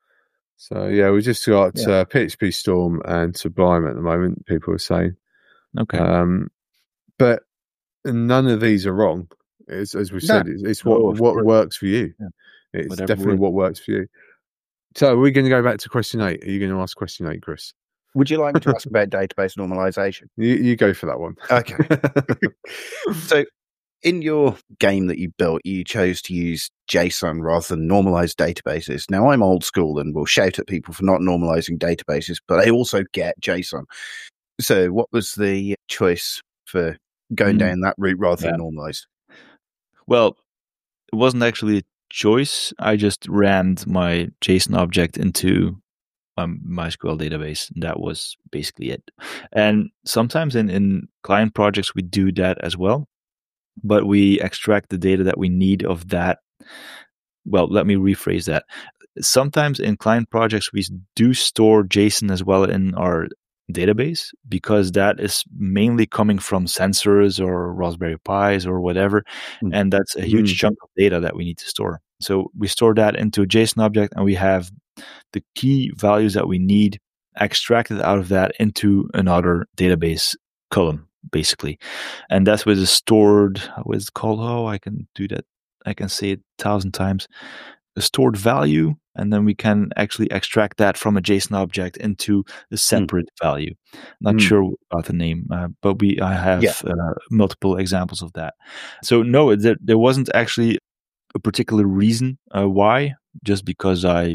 So, yeah, we just got yeah. uh, P H P Storm and Sublime at the moment, people are saying. Okay. Um, but none of these are wrong. It's, as we said, no. it's, it's what, oh, what course. works for you. Yeah. It's Whatever definitely works. what works for you. So, are we going to go back to question eight? Are you going to ask question eight, Chris? Would you like me to ask about database normalization? You, you go for that one. Okay. So, in your game that you built, you chose to use JSON rather than normalized databases. Now, I'm old school and will shout at people for not normalizing databases, but I also get JSON. So, what was the choice for going mm. down that route rather yeah. than normalized? Well, it wasn't actually a choice. I just rammed my JSON object into Um, MySQL database, and that was basically it. And sometimes in, in client projects we do that as well, but we extract the data that we need of that. Well, let me rephrase that. Sometimes in client projects we do store JSON as well in our database, because that is mainly coming from sensors or Raspberry Pis or whatever, mm. and that's a huge mm. chunk of data that we need to store. So we store that into a JSON object, and we have the key values that we need extracted out of that into another database column, basically. And that's with a stored, what is it called? Oh, I can do that. I can say it a thousand times. A stored value, and then we can actually extract that from a JSON object into a separate mm. value. Not mm. sure about the name, uh, but we I have yeah. uh, multiple examples of that. So no, there, there wasn't actually a particular reason uh, why, just because I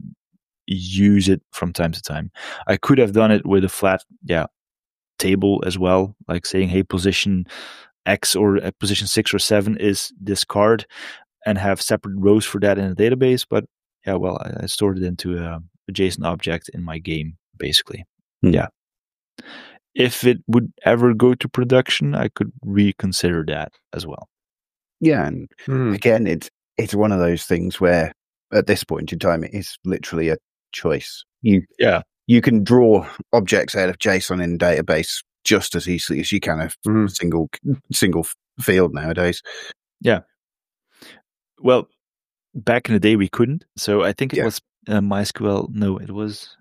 use it from time to time. I could have done it with a flat, yeah, table as well, like saying, hey, position X or uh, position six or seven is this card, and have separate rows for that in a database. But yeah, well, I, I stored it into a, a JSON object in my game, basically. Hmm. Yeah. If it would ever go to production, I could reconsider that as well. Yeah, and hmm. again, it's it's one of those things where at this point in time, it is literally a choice. You yeah, you can draw objects out of JSON in a database just as easily as you can a mm. single single field nowadays. Yeah. Well, back in the day we couldn't. So I think it yeah. was uh, MySQL. No, it was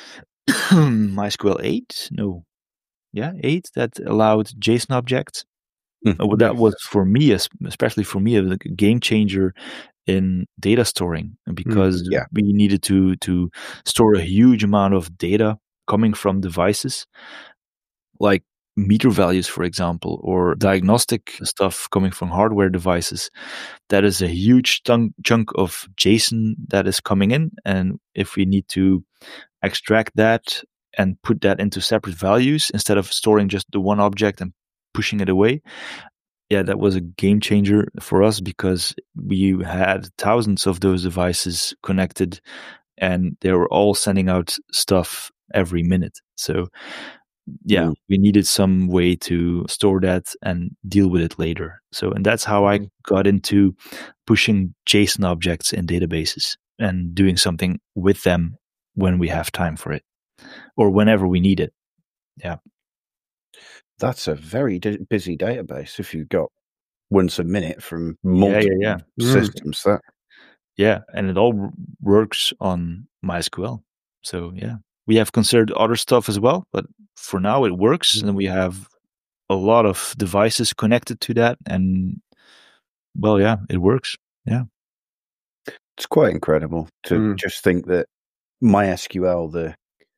MySQL eight. No, yeah, eight that allowed JSON objects. Mm. Uh, well, that was for me, especially for me, a game changer in data storing, because mm, yeah. we needed to to store a huge amount of data coming from devices, like meter values, for example, or diagnostic stuff coming from hardware devices. That is a huge chunk, chunk of JSON that is coming in, and if we need to extract that and put that into separate values instead of storing just the one object and pushing it away. Yeah, that was a game changer for us because we had thousands of those devices connected and they were all sending out stuff every minute. So yeah, mm. we needed some way to store that and deal with it later. So, and that's how I got into pushing JSON objects in databases and doing something with them when we have time for it or whenever we need it. Yeah. That's a very d- busy database if you've got once a minute from multiple yeah, yeah, yeah. systems. That Yeah, and it all works on MySQL. So yeah, we have considered other stuff as well, but for now it works, and we have a lot of devices connected to that, and well, yeah, it works. Yeah, it's quite incredible to mm. just think that MySQL, the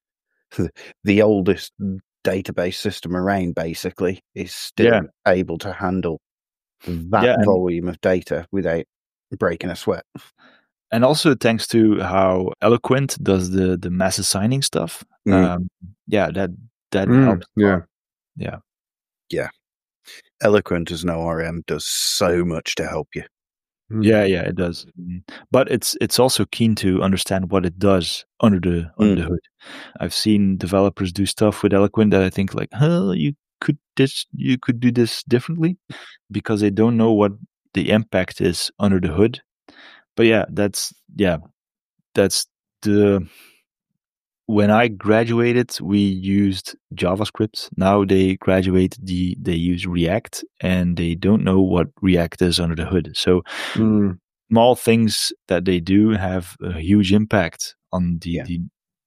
the oldest database system around, basically, is still yeah. able to handle that yeah, volume of data without breaking a sweat. And also thanks to how Eloquent does the the mass assigning stuff. Mm. Um, yeah, that that mm, helps. Yeah, yeah, yeah. Eloquent as an O R M does so much to help you. Mm. Yeah, yeah, it does. But it's it's also keen to understand what it does under the under mm. the hood. I've seen developers do stuff with Eloquent that I think like, huh, you could this you could do this differently, because they don't know what the impact is under the hood. But yeah, that's yeah, that's the. When I graduated, we used JavaScript. Now they graduate, the they use React, and they don't know what React is under the hood. So mm. small things that they do have a huge impact on the, yeah. the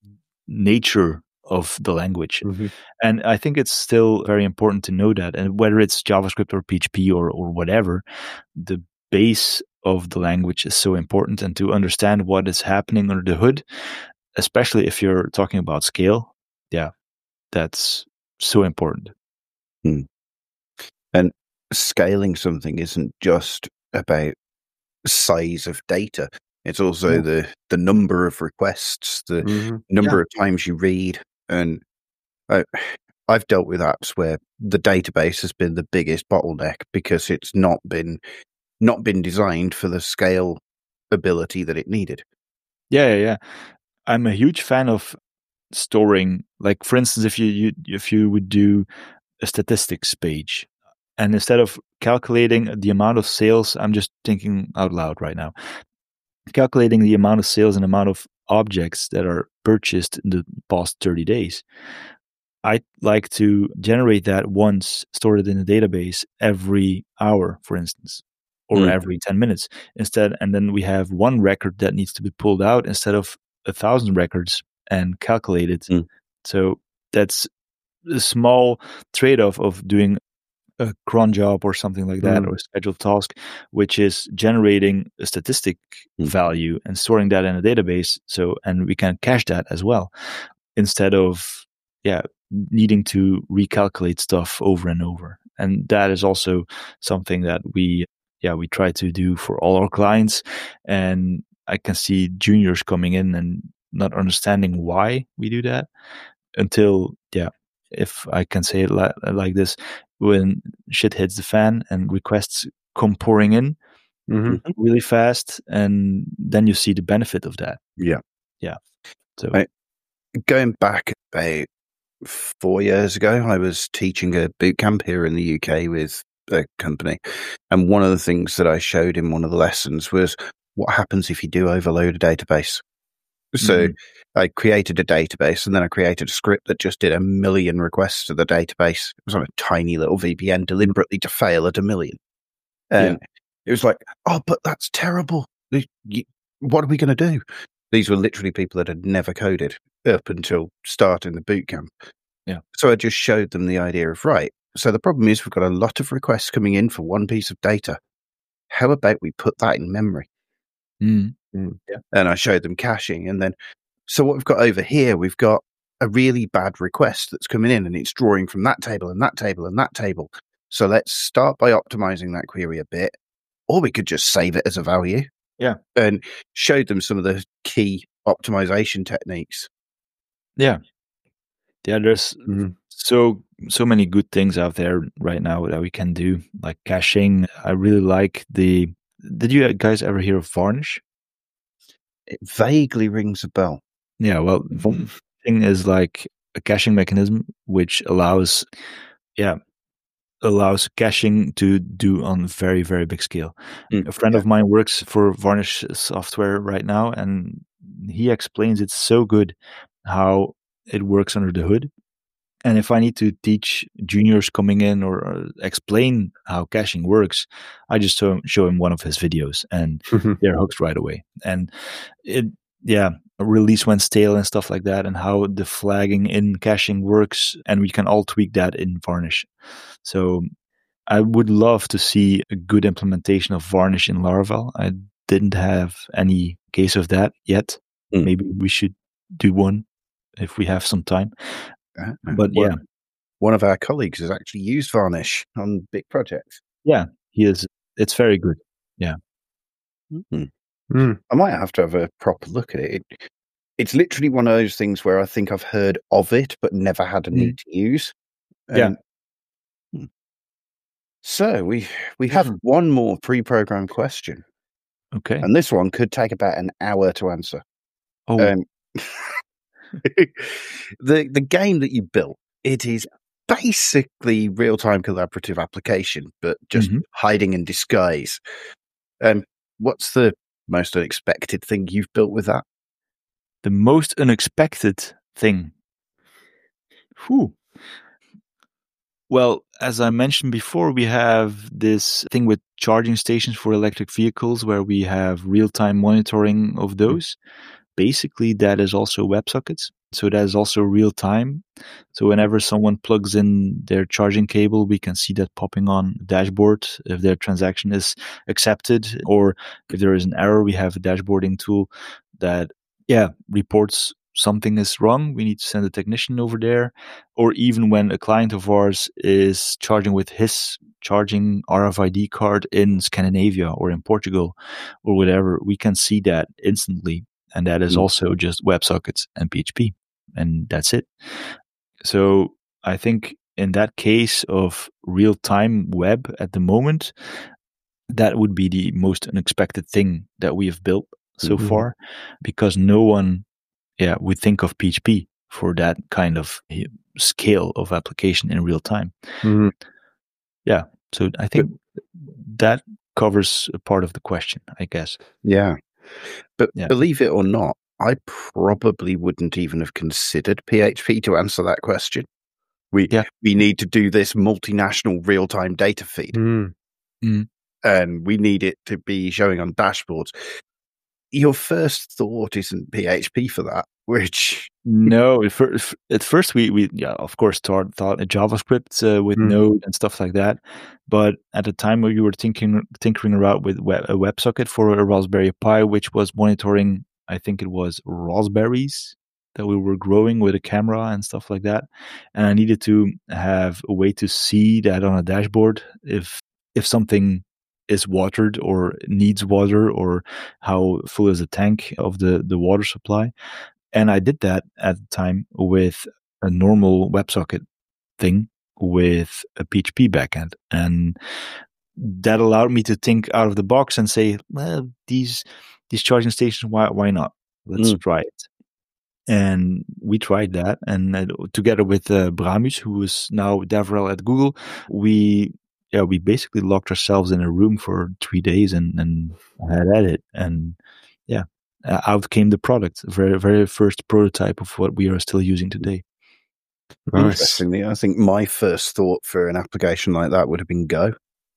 nature of the language. Mm-hmm. And I think it's still very important to know that. And whether it's JavaScript or P H P or or whatever, the base of the language is so important, and to understand what is happening under the hood, especially if you're talking about scale, yeah, that's so important. Hmm. And scaling something isn't just about size of data. It's also yeah. the, the number of requests, the mm-hmm. number yeah. of times you read. And I, I've dealt with apps where the database has been the biggest bottleneck because it's not been not been designed for the scale ability that it needed. Yeah, yeah, yeah. I'm a huge fan of storing, like for instance, if you, you if you would do a statistics page, and instead of calculating the amount of sales, I'm just thinking out loud right now, calculating the amount of sales and amount of objects that are purchased in the past thirty days. I like to generate that once, store it in a database every hour, for instance, or mm. every ten minutes instead. And then we have one record that needs to be pulled out instead of a thousand records and calculated. Mm. So that's a small trade-off of doing a cron job or something like that, mm. or a scheduled task, which is generating a statistic mm. value and storing that in a database. So, and we can cache that as well, instead of, yeah, needing to recalculate stuff over and over. And that is also something that we, yeah, we try to do for all our clients. And I can see juniors coming in and not understanding why we do that until, yeah, if I can say it like, like this, when shit hits the fan and requests come pouring in mm-hmm. really fast, and then you see the benefit of that. Yeah. Yeah. So I, going back about four years ago, I was teaching a boot camp here in the U K with a company. And one of the things that I showed in one of the lessons was what happens if you do overload a database. So mm-hmm. I created a database, and then I created a script that just did a million requests to the database. It was on a tiny little V P N deliberately to fail at a million. And yeah. it was like, oh, but that's terrible. What are we going to do? These were literally people that had never coded up until starting the boot camp. Yeah. So I just showed them the idea of, right, so the problem is we've got a lot of requests coming in for one piece of data. How about we put that in memory? Mm. Mm. Yeah. And I showed them caching. And then, so what we've got over here, we've got a really bad request that's coming in, and it's drawing from that table and that table and that table. So let's start by optimizing that query a bit, or we could just save it as a value. Yeah. And showed them some of the key optimization techniques. Yeah. Yeah, there's Mhm. so so many good things out there right now that we can do, like caching. I really like the. Did you guys ever hear of Varnish? It vaguely rings a bell. Yeah, well, Varnishing is like a caching mechanism which allows, yeah, allows caching to do on very very big scale. Mm, A friend yeah. of mine works for Varnish software right now, and he explains it's so good how it works under the hood. And if I need to teach juniors coming in or, or explain how caching works, I just show, show him one of his videos, and they're hooked right away. And it, yeah, release when stale and stuff like that, and how the flagging in caching works, and we can all tweak that in Varnish. So I would love to see a good implementation of Varnish in Laravel. I didn't have any case of that yet. Mm. Maybe we should do one if we have some time. Uh, But one, yeah, one of our colleagues has actually used Varnish on big projects. yeah, he is. It's very good. Yeah. Mm. Mm. I might have to have a proper look at it. it. It's literally one of those things where I think I've heard of it, but never had a need to use. Yeah. And, so we we have Mhm. one more pre-programmed question, Okay. and this one could take about an hour to answer. Oh, Um, the the game that you built, it is basically real-time collaborative application, but just Mhm. hiding in disguise. Um, what's the most unexpected thing you've built with that? the most unexpected thing. Whew. Well, as I mentioned before, we have this thing with charging stations for electric vehicles where we have real-time monitoring of those. Basically, that is also WebSockets. So that is also real time. So whenever someone plugs in their charging cable, we can see that popping on the dashboard if their transaction is accepted, or if there is an error, we have a dashboarding tool that, yeah, reports something is wrong. We need to send a technician over there. Or even when a client of ours is charging with his charging R F I D card in Scandinavia or in Portugal or whatever, we can see that instantly. And that is Mm. also just WebSockets and P H P. And that's it. So I think in that case of real-time web at the moment, that would be the most unexpected thing that we have built so Mhm. far, because no one, yeah, would think of P H P for that kind of eh, scale of application in real time. Mhm. Yeah. So I think that covers a part of the question, I guess. Yeah. But Yeah. believe it or not, I probably wouldn't even have considered P H P to answer that question. We Yeah. we need to do this multinational real-time data feed, Mm. and we need it to be showing on dashboards. Your first thought isn't P H P for that, which No, at first, at first we, we yeah, of course, thought, thought JavaScript uh, with Mm. Node and stuff like that. But at the time we were thinking, tinkering around with web, a WebSocket for a Raspberry Pi, which was monitoring, I think it was raspberries that we were growing with a camera and stuff like that. And I needed to have a way to see that on a dashboard if if something is watered or needs water, or how full is the tank of the, the water supply. And I did that at the time with a normal WebSocket thing with a P H P backend. And that allowed me to think out of the box and say, well, these these charging stations, why why not? Let's Mm. try it. And we tried that. And uh, together with uh, Bramus, who is now DevRel at Google, we yeah, we basically locked ourselves in a room for three days and, and had at it. And yeah, uh, out came the product, very, very first prototype of what we are still using today. Nice. interestingly, I think my first thought for an application like that would have been Go.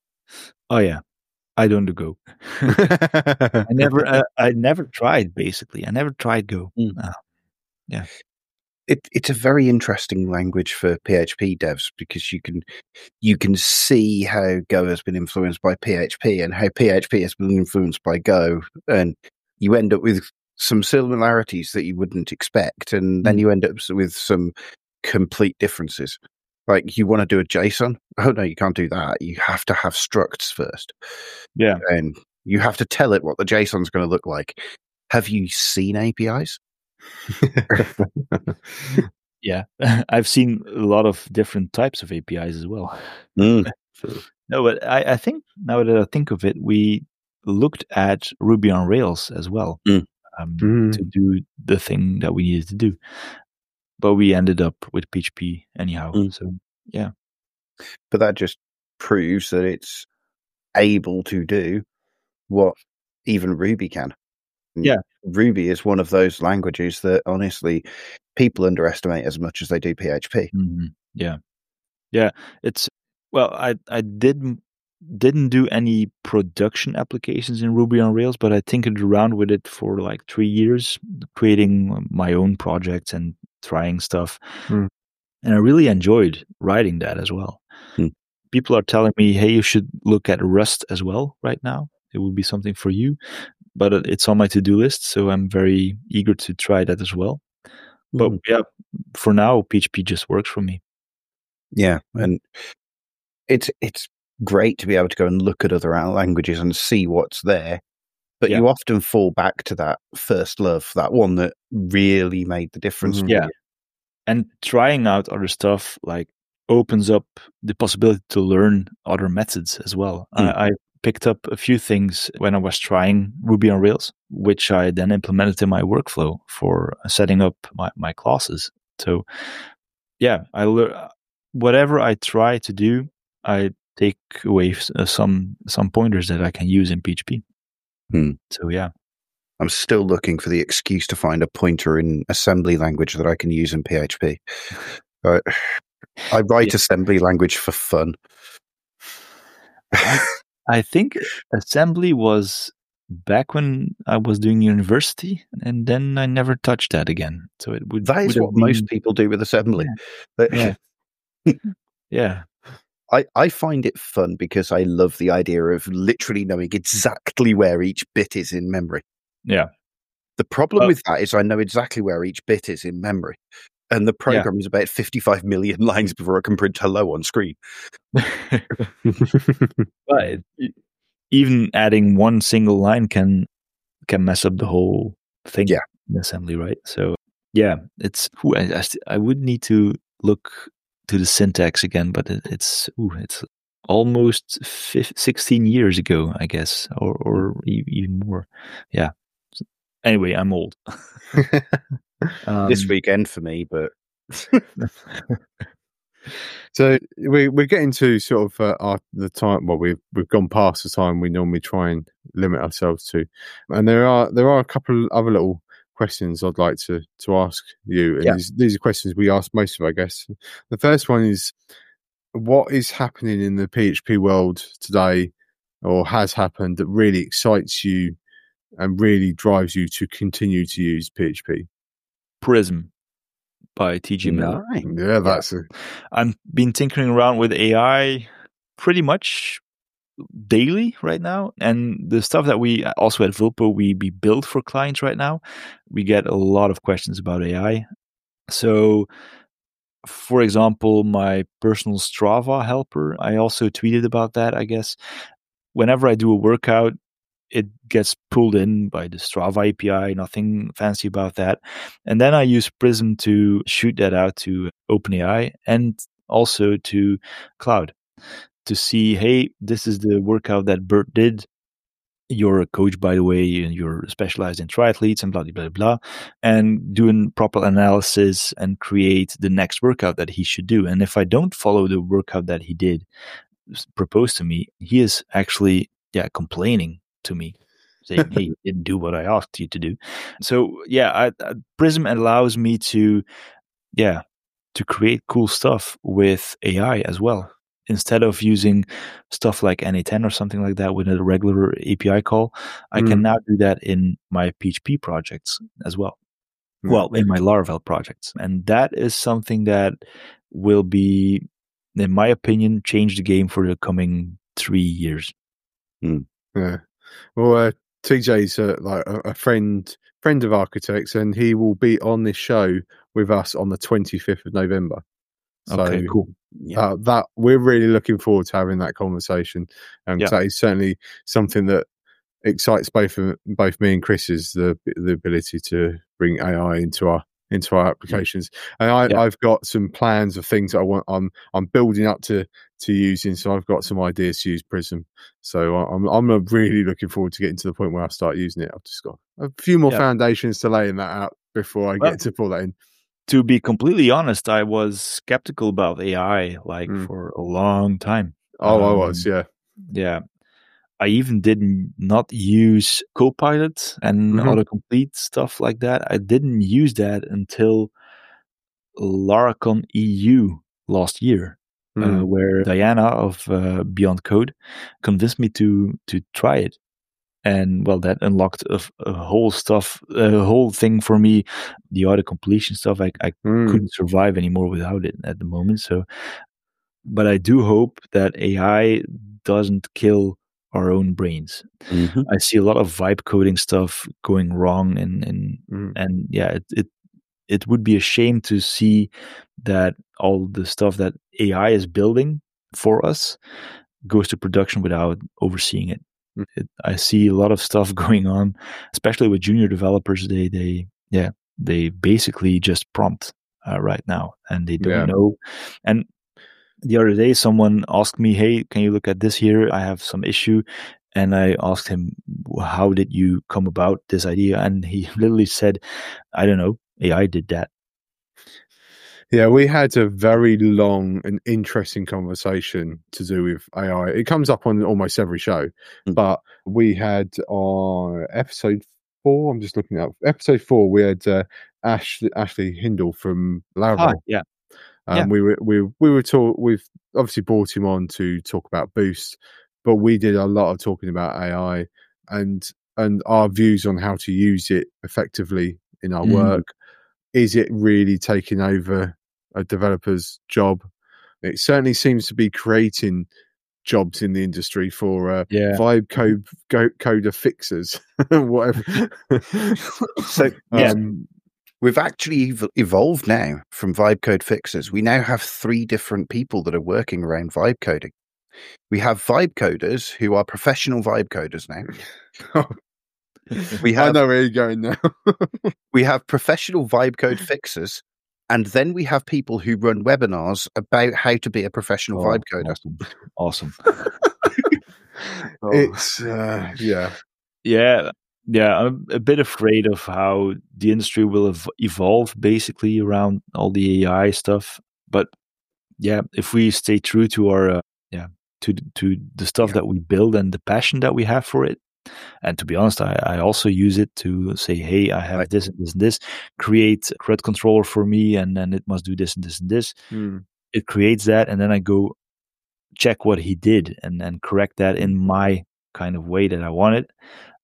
Oh yeah, I don't do Go. I never, uh, I never tried. Basically, I never tried Go. Mm. Uh, yeah, It, it's a very interesting language for P H P devs because you can you can see how Go has been influenced by P H P and how P H P has been influenced by Go, and you end up with some similarities that you wouldn't expect, and then Mm. you end up with some complete differences. Like you want to do a JSON, oh no, you can't do that. You have to have structs first, yeah. and you have to tell it what the JSON's going to look like. Have you seen A P Is? yeah, I've seen a lot of different types of A P Is as well. Mm. No, but I, I think now that I think of it, we looked at Ruby on Rails as well Mm. um, Mm. to do the thing that we needed to do. But we ended up with P H P anyhow. Mm. So, yeah. But that just proves that it's able to do what even Ruby can. Yeah. Ruby is one of those languages that, honestly, people underestimate as much as they do P H P. Mm-hmm. Yeah. Yeah. It's, well, I, I didn't, didn't do any production applications in Ruby on Rails, but I tinkered around with it for like three years, creating my own projects and trying stuff. Mm. And I really enjoyed writing that as well. Mm. People are telling me, hey, you should look at Rust as well right now. It would be something for you. But it's on my to-do list, so I'm very eager to try that as well. But Mm. yeah, for now, P H P just works for me. Yeah, and it's it's great to be able to go and look at other languages and see what's there. But Yeah. you often fall back to that first love, that one that really made the difference. Mhm. for Yeah. you. And trying out other stuff like opens up the possibility to learn other methods as well. Mm. I, I picked up a few things when I was trying Ruby on Rails, which I then implemented in my workflow for setting up my, my classes. So yeah, I learn whatever I try to do, I take away uh, some some pointers that I can use in P H P. Hmm. So yeah. I'm still looking for the excuse to find a pointer in assembly language that I can use in P H P. Uh, I write Yeah. assembly language for fun. I think assembly was back when I was doing university, and then I never touched that again. So it would That is would have what most been- people do with assembly. But Yeah. yeah. I, I find it fun because I love the idea of literally knowing exactly where each bit is in memory. Yeah. The problem Well- with that is I know exactly where each bit is in memory. And the program is about fifty-five million lines before I can print hello on screen. But it- even adding one single line can can mess up the whole thing Yeah. in assembly, right? So yeah, it's ooh, I, I, st- I would need to look to the syntax again, but it, it's ooh, it's almost fifteen, sixteen years ago, I guess, or or e- even more. Yeah. So, anyway, I'm old. Um, This weekend for me, but So we, we're getting to sort of uh, our, the time. Well, we've we've gone past the time we normally try and limit ourselves to, and there are there are a couple of other little questions I'd like to to ask you. And Yeah. these, these are questions we ask most of our guests. The first one is, what is happening in the P H P world today, or has happened, that really excites you and really drives you to continue to use P H P? Prism by T G Miller. Right. Yeah, that's a, I've been tinkering around with A I pretty much daily right now. And the stuff that we also at Vulpo, we, we build for clients right now, we get a lot of questions about A I. So, for example, my personal Strava helper, I also tweeted about that, I guess. Whenever I do a workout, it gets pulled in by the Strava A P I, nothing fancy about that. And then I use Prism to shoot that out to OpenAI and also to Cloud to see, hey, this is the workout that Bert did. You're a coach, by the way, and you're specialized in triathletes and blah, blah, blah, blah, and doing proper analysis and create the next workout that he should do. And if I don't follow the workout that he did propose to me, he is actually, yeah, complaining to me, saying, hey, you didn't do what I asked you to do. So yeah, I, I, Prism allows me to, yeah, to create cool stuff with A I as well. Instead of using stuff like N A ten or something like that with a regular A P I call, I Mm. can now do that in my P H P projects as well. Mm. Well, in my Laravel projects. And that is something that will be, in my opinion, change the game for the coming three years. yeah. Well, uh, T J's uh, like a, a friend friend of architects, and he will be on this show with us on the twenty-fifth of November. So Okay, cool. Yeah. uh, that we're really looking forward to having that conversation, and Yeah. that is certainly something that excites both of, both me and Chris, is the the ability to bring A I into our into our applications. And I, Yeah. I've got some plans of things that I want. I'm I'm building up to to using. So I've got some ideas to use Prism. So I'm I'm really looking forward to getting to the point where I start using it. I've just got a few more Yeah. foundations to laying that out before I Well, get to pull that in. To be completely honest, I was skeptical about A I like Mm. for a long time. Oh, I Um, was, yeah. Yeah. I even didn't not use Copilot and Mhm. autocomplete stuff like that. I didn't use that until Laracon E U last year, uh, Mm. where Diana of uh, Beyond Code convinced me to to try it, and well, that unlocked a, a whole stuff, a whole thing for me. The autocompletion stuff, I I Mm. couldn't survive anymore without it at the moment. So, but I do hope that A I doesn't kill our own brains. Mm-hmm. I see a lot of vibe coding stuff going wrong, and and Mm. and yeah, it, it it would be a shame to see that all the stuff that A I is building for us goes to production without overseeing it. Mm. it I see a lot of stuff going on, especially with junior developers. They they yeah they basically just prompt uh, right now, and they don't Yeah. know. And the other day, someone asked me, "Hey, can you look at this here? I have some issue." And I asked him, "How did you come about this idea?" And he literally said, "I don't know. A I did that." Yeah, we had a very long and interesting conversation to do with A I. It comes up on almost every show, Mm. but we had on episode four, I'm just looking up, episode four, we had uh, Ash, Ashley Hindle from Laravel. Ah, yeah. Um, Yeah. we were we we were talk. We've obviously brought him on to talk about Boost, but we did a lot of talking about A I and and our views on how to use it effectively in our Mm. work. Is it really taking over a developer's job? It certainly seems to be creating jobs in the industry for uh, Yeah. vibe code go, coder fixers, whatever. So, Yeah. um, we've actually ev- evolved now from vibe code fixers. We now have three different people that are working around vibe coding. We have vibe coders who are professional vibe coders now. We I have know where you're going now. we have professional vibe code fixers, and then we have people who run webinars about how to be a professional Oh, vibe coder. Awesome. Awesome. Oh. It's uh, yeah. Yeah. Yeah. I'm a bit afraid of how the industry will ev- evolve basically around all the A I stuff. But yeah, if we stay true to our, uh, yeah, to, to the stuff Yeah. that we build and the passion that we have for it. And to be honest, I, I also use it to say, hey, I have Right. this and this and this, create a CRUD controller for me, and then it must do this and this and this. Hmm. It creates that, and then I go check what he did and then correct that in my kind of way that I want it.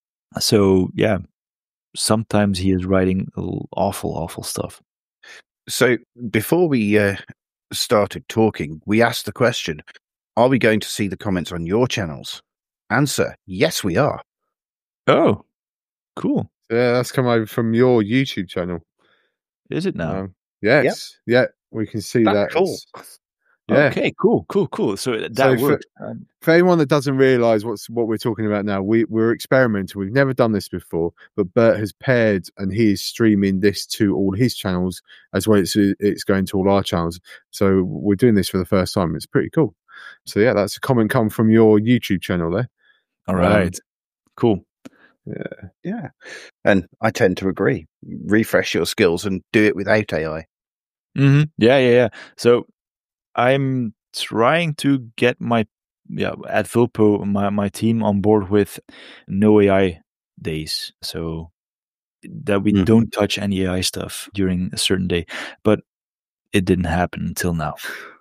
So yeah, sometimes he is writing awful, awful stuff. So before we uh, started talking, we asked the question, are we going to see the comments on your channels? Answer, yes, we are. Oh, cool. Yeah, that's come over from your YouTube channel. Is it now? Um, yes, yeah, we can see That's that. cool. It's- Yeah. Okay, cool, cool, cool. So that So for- works. Um, For anyone that doesn't realise what's what we're talking about now, we we're experimenting. We've never done this before, but Bert has paired and he is streaming this to all his channels as well as it's going to all our channels. So we're doing this for the first time. It's pretty cool. So yeah, that's a comment come from your YouTube channel there. all right. Cool. Yeah. And I tend to agree. Refresh your skills and do it without A I. Mm-hmm. Yeah, yeah, yeah. So I'm trying to get my yeah at Vulpo my my team on board with no A I days, so that we Mhm. don't touch any A I stuff during a certain day. But it didn't happen until now,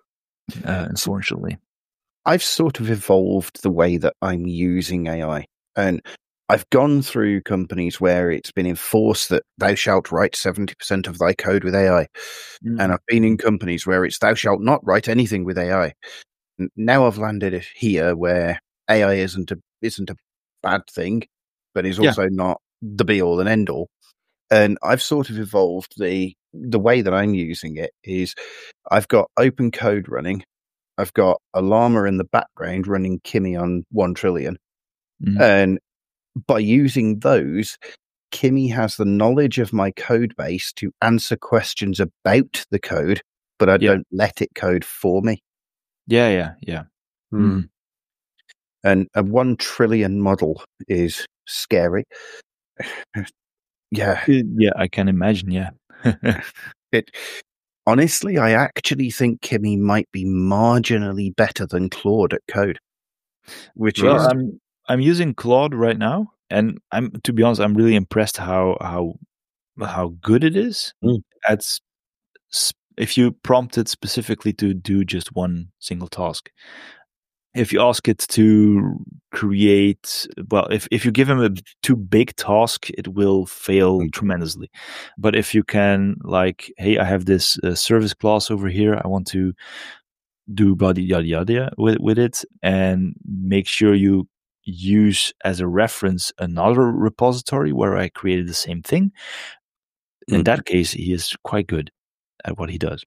uh, unfortunately. I've sort of evolved the way that I'm using A I. And I've gone through companies where it's been enforced that thou shalt write seventy percent of thy code with A I. And I've been in companies where it's thou shalt not write anything with A I. N- Now I've landed it here where A I isn't a isn't a bad thing, but is Yeah. also not the be all and end all. And I've sort of evolved the the way that I'm using it is I've got open code running. I've got a llama in the background running Kimi on one trillion. Mhm. And by using those, Kimi has the knowledge of my code base to answer questions about the code, but I Yeah. don't let it code for me. Yeah, yeah, yeah. Hmm. And a one trillion model is scary. Yeah. Yeah, I can imagine, yeah. It honestly, I actually think Kimi might be marginally better than Claude at code. Which Well, is I'm I'm using Claude right now, and I'm to be honest, I'm really impressed how how how good it is. Mm. It's s- if you prompt it specifically to do just one single task. If you ask it to create, well, if, if you give him a too big task, it will fail Mm. tremendously. But if you can, like, hey, I have this uh, service class over here, I want to do blah yada yada with with it, and make sure you use as a reference another repository where I created the same thing. In Mm. that case, he is quite good at what he does.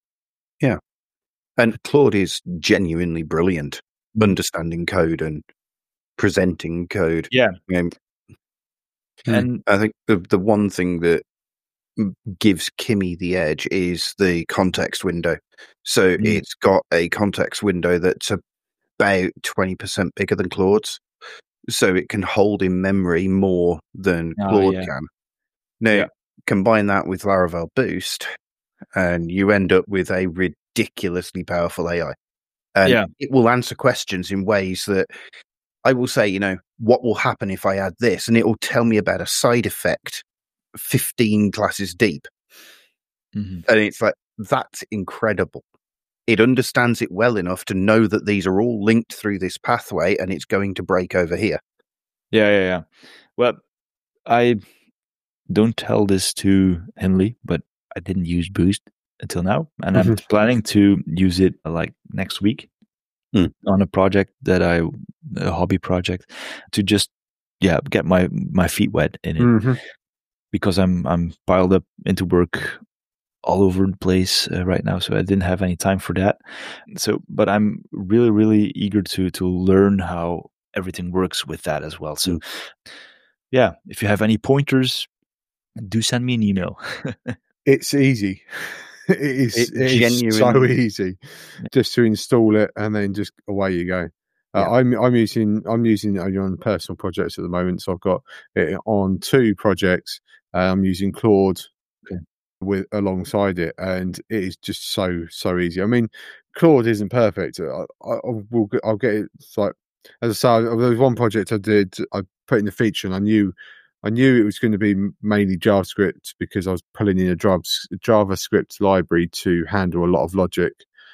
and Claude is genuinely brilliant, understanding code and presenting code. Yeah, You know, Hmm. and I think the the one thing that m- gives Kimi the edge is the context window. So Mm. it's got a context window that's about twenty percent bigger than Claude's. So it can hold in memory more than Ah, Claude yeah. can. Now, Yeah. combine that with Laravel Boost, and you end up with a ridiculously powerful A I. And Yeah. it will answer questions in ways that I will say, you know, what will happen if I add this? And it will tell me about a side effect fifteen classes deep. Mhm. And it's like, that's incredible. It understands it well enough to know that these are all linked through this pathway and it's going to break over here. Yeah, yeah, yeah. Well, I don't tell this to Henley, but I didn't use Boost until now, and I'm planning to use it uh, like next week Hmm. on a project that I, a hobby project, to just yeah get my my feet wet in it, Mhm. because I'm I'm piled up into work all over the place uh, right now, so I didn't have any time for that. So, but I'm really really eager to to learn how everything works with that as well. So, Mm. yeah, if you have any pointers, do send me an email. It's easy. It is, It it is so genuinely- easy just to install it and then just away you go. Uh, Yeah. I'm I'm using I'm using it only on personal projects at the moment, so I've got it on two projects. Uh, I'm using Claude Okay. with alongside it, and it is just so so easy. I mean, Claude isn't perfect. I, I, I will get, I'll get it. It's like, as I say, there was one project I did. I put in the feature, and I knew I knew it was going to be mainly JavaScript because I was pulling in a JavaScript library to handle a lot of logic,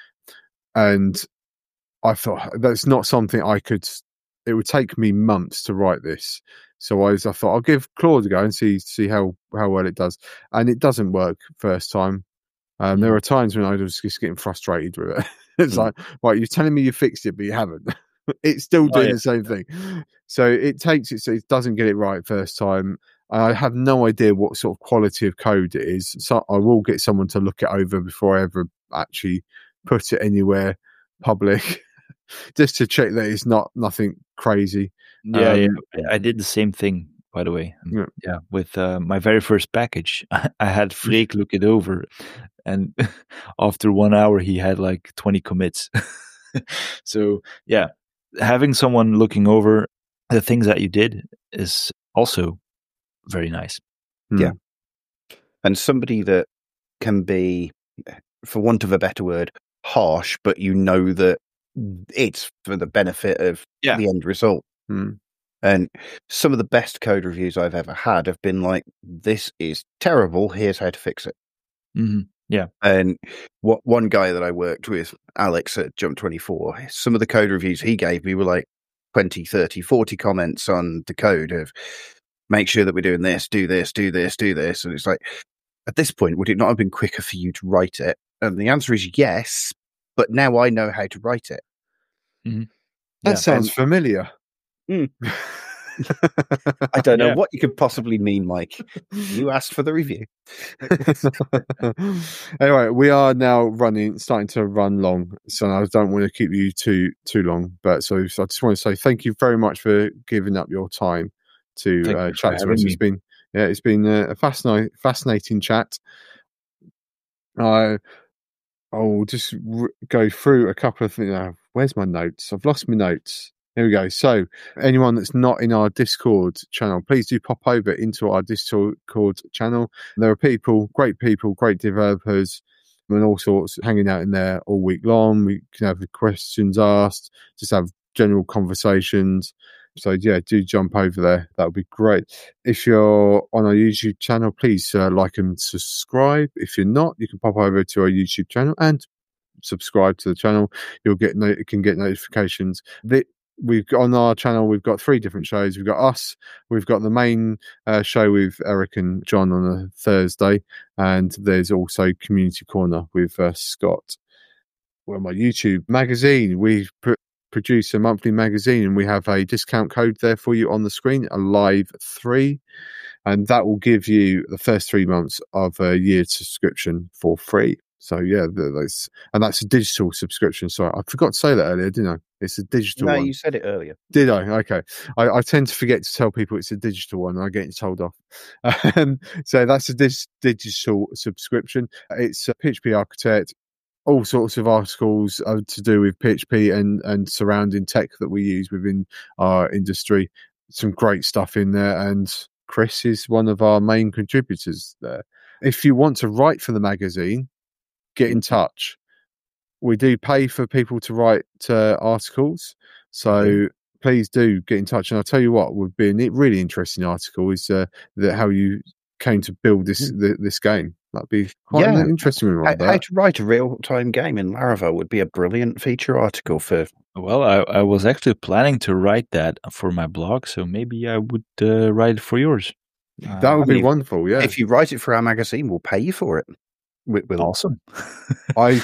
and I thought that's not something I could. It would take me months to write this, so I, was, I thought I'll give Claude a go and see see how how well it does, and it doesn't work first time. Um, There Mm. are times when I was just getting frustrated with it. It's Mm. like, right, you're telling me you fixed it, but you haven't. It's still Oh, doing yeah. the same thing. So it takes it, so it doesn't get it right first time. I have no idea what sort of quality of code it is. So I will get someone to look it over before I ever actually put it anywhere public, just to check that it's not nothing crazy. Yeah, yeah. Um, I, I did the same thing, by the way. And, Yeah. yeah, with uh, my very first package, I had Freek look it over, and after one hour, he had like twenty commits. So yeah, having someone looking over the things that you did is also very nice. Yeah. And somebody that can be, for want of a better word, harsh, but you know that it's for the benefit of Yeah. the end result. Mm. And some of the best code reviews I've ever had have been like, this is terrible, here's how to fix it. Hmm. And what one guy that I worked with, Alex at Jump twenty-four, some of the code reviews he gave me were like twenty, thirty, forty comments on the code of make sure that we're doing this, do this, do this, do this. And it's like, at this point, would it not have been quicker for you to write it? And the answer is yes, but now I know how to write it. That Yeah. sounds And- familiar. Mm. I don't know Yeah. what you could possibly mean, Mike. You asked for the review. Anyway, we are now running, starting to run long, so I don't want to keep you too too long. But so, so I just want to say thank you very much for giving up your time to Thank uh, you for chat to having us. me. It's been yeah, it's been a fascinating, fascinating chat. I I'll just r- go through a couple of things. Uh, where's my notes? I've lost my notes. Here we go. So, anyone that's not in our Discord channel, please do pop over into our Discord channel. There are people, great people, great developers, and all sorts hanging out in there all week long. We can have questions asked, just have general conversations. So, yeah, do jump over there. That would be great. If you're on our YouTube channel, please uh, like and subscribe. If you're not, you can pop over to our YouTube channel and subscribe to the channel. You'll get no- you can get notifications. The, we've got on our channel, we've got three different shows. We've got us, we've got the main uh, show with Eric and John on a Thursday, and there's also Community Corner with uh, Scott. Well, my YouTube magazine, we put produce a monthly magazine, and we have a discount code there for you on the screen, Alive three, and that will give you the first three months of a year subscription for free. So yeah, that's and that's a digital subscription. Sorry, I forgot to say that earlier, didn't I? It's a digital no, one. you said it earlier. Did I? Okay. I, I tend to forget to tell people it's a digital one, and I get told off. Um, so that's a dis- digital subscription. It's a P H P Architect, all sorts of articles uh, to do with P H P and, and surrounding tech that we use within our industry. Some great stuff in there, and Chris is one of our main contributors there. If you want to write for the magazine, get in touch. We do pay for people to write uh, articles, so mm-hmm. please do get in touch. And I'll tell you what would be a really interesting article is uh, that how you came to build this mm. the, this game. That'd be quite yeah. an interesting one. How, how to write a real-time game in Laravel would be a brilliant feature article for. Well, I, I was actually planning to write that for my blog, so maybe I would uh, write it for yours. That would uh, be I mean, wonderful. Yeah, if you write it for our magazine, we'll pay you for it. With, with awesome. I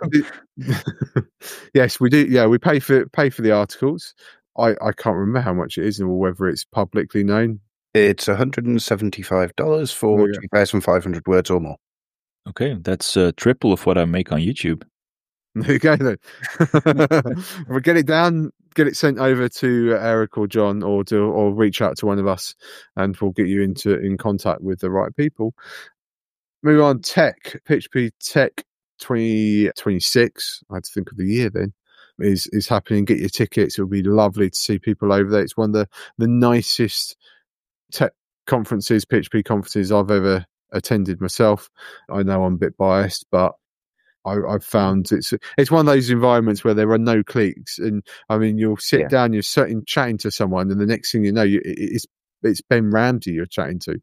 yes, we do. Yeah, we pay for pay for the articles. I, I can't remember how much it is, or whether it's publicly known. It's one hundred and seventy-five dollars for two thousand five hundred words or more. Okay, that's uh, triple of what I make on YouTube. There you go. Then we'll get it down, get it sent over to Eric or John, or do or reach out to one of us, and we'll get you into in contact with the right people. Move on, Tech, P H P Tech twenty twenty-six. I had to think of the year then. Is is happening. Get your tickets. It'll be lovely to see people over there. It's one of the, the nicest tech conferences, P H P conferences I've ever attended myself. I know I'm a bit biased, but I, I've found it's it's one of those environments where there are no cliques. And I mean, you'll sit yeah. down, you're sitting chatting to someone, and the next thing you know, you, it's it's Ben Ramsey you're chatting to.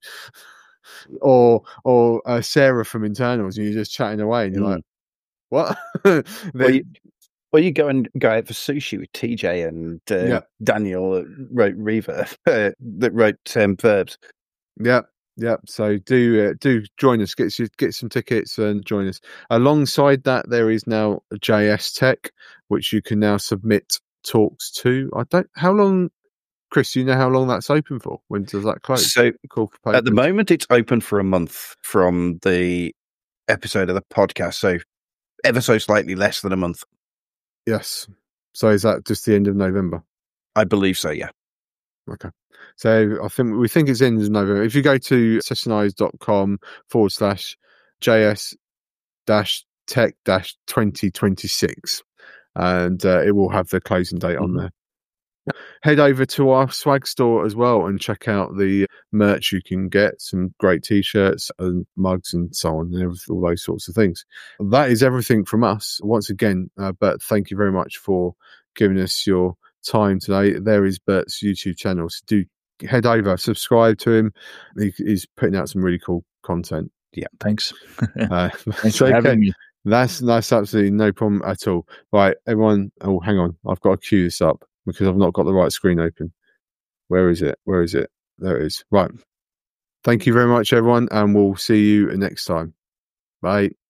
Or or uh, Sarah from internals, and you're just chatting away, and you're mm. like, "What?" then, well, you, well, you go and go out for sushi with T J and uh, yeah. Daniel that wrote Reaver, uh, that wrote um, Verbs. Yeah, yeah. So do uh, do join us, get get some tickets and join us. Alongside that, there is now J S Tech, which you can now submit talks to. I don't. How long? Chris, do you know how long that's open for? When does that close? So at the moment, it's open for a month from the episode of the podcast. So ever so slightly less than a month. Yes. So is that just the end of November? I believe so, yeah. Okay. So I think we think it's end of November. If you go to sessionize.com forward slash JS dash tech dash twenty twenty-six, and uh, it will have the closing date mm-hmm. on there. Head over to our swag store as well and check out the merch you can get, some great t-shirts and mugs and so on, and all those sorts of things. That is everything from us once again. Uh, Bert, thank you very much for giving us your time today. There is Bert's YouTube channel, so do head over, subscribe to him. He, he's putting out some really cool content. Yeah, thanks. uh, thanks for okay. having me. That's that's absolutely no problem at all. Right, everyone. Oh, hang on, I've got to cue this up because I've not got the right screen open. Where is it? Where is it? There it is. Right. Thank you very much, everyone, and we'll see you next time. Bye.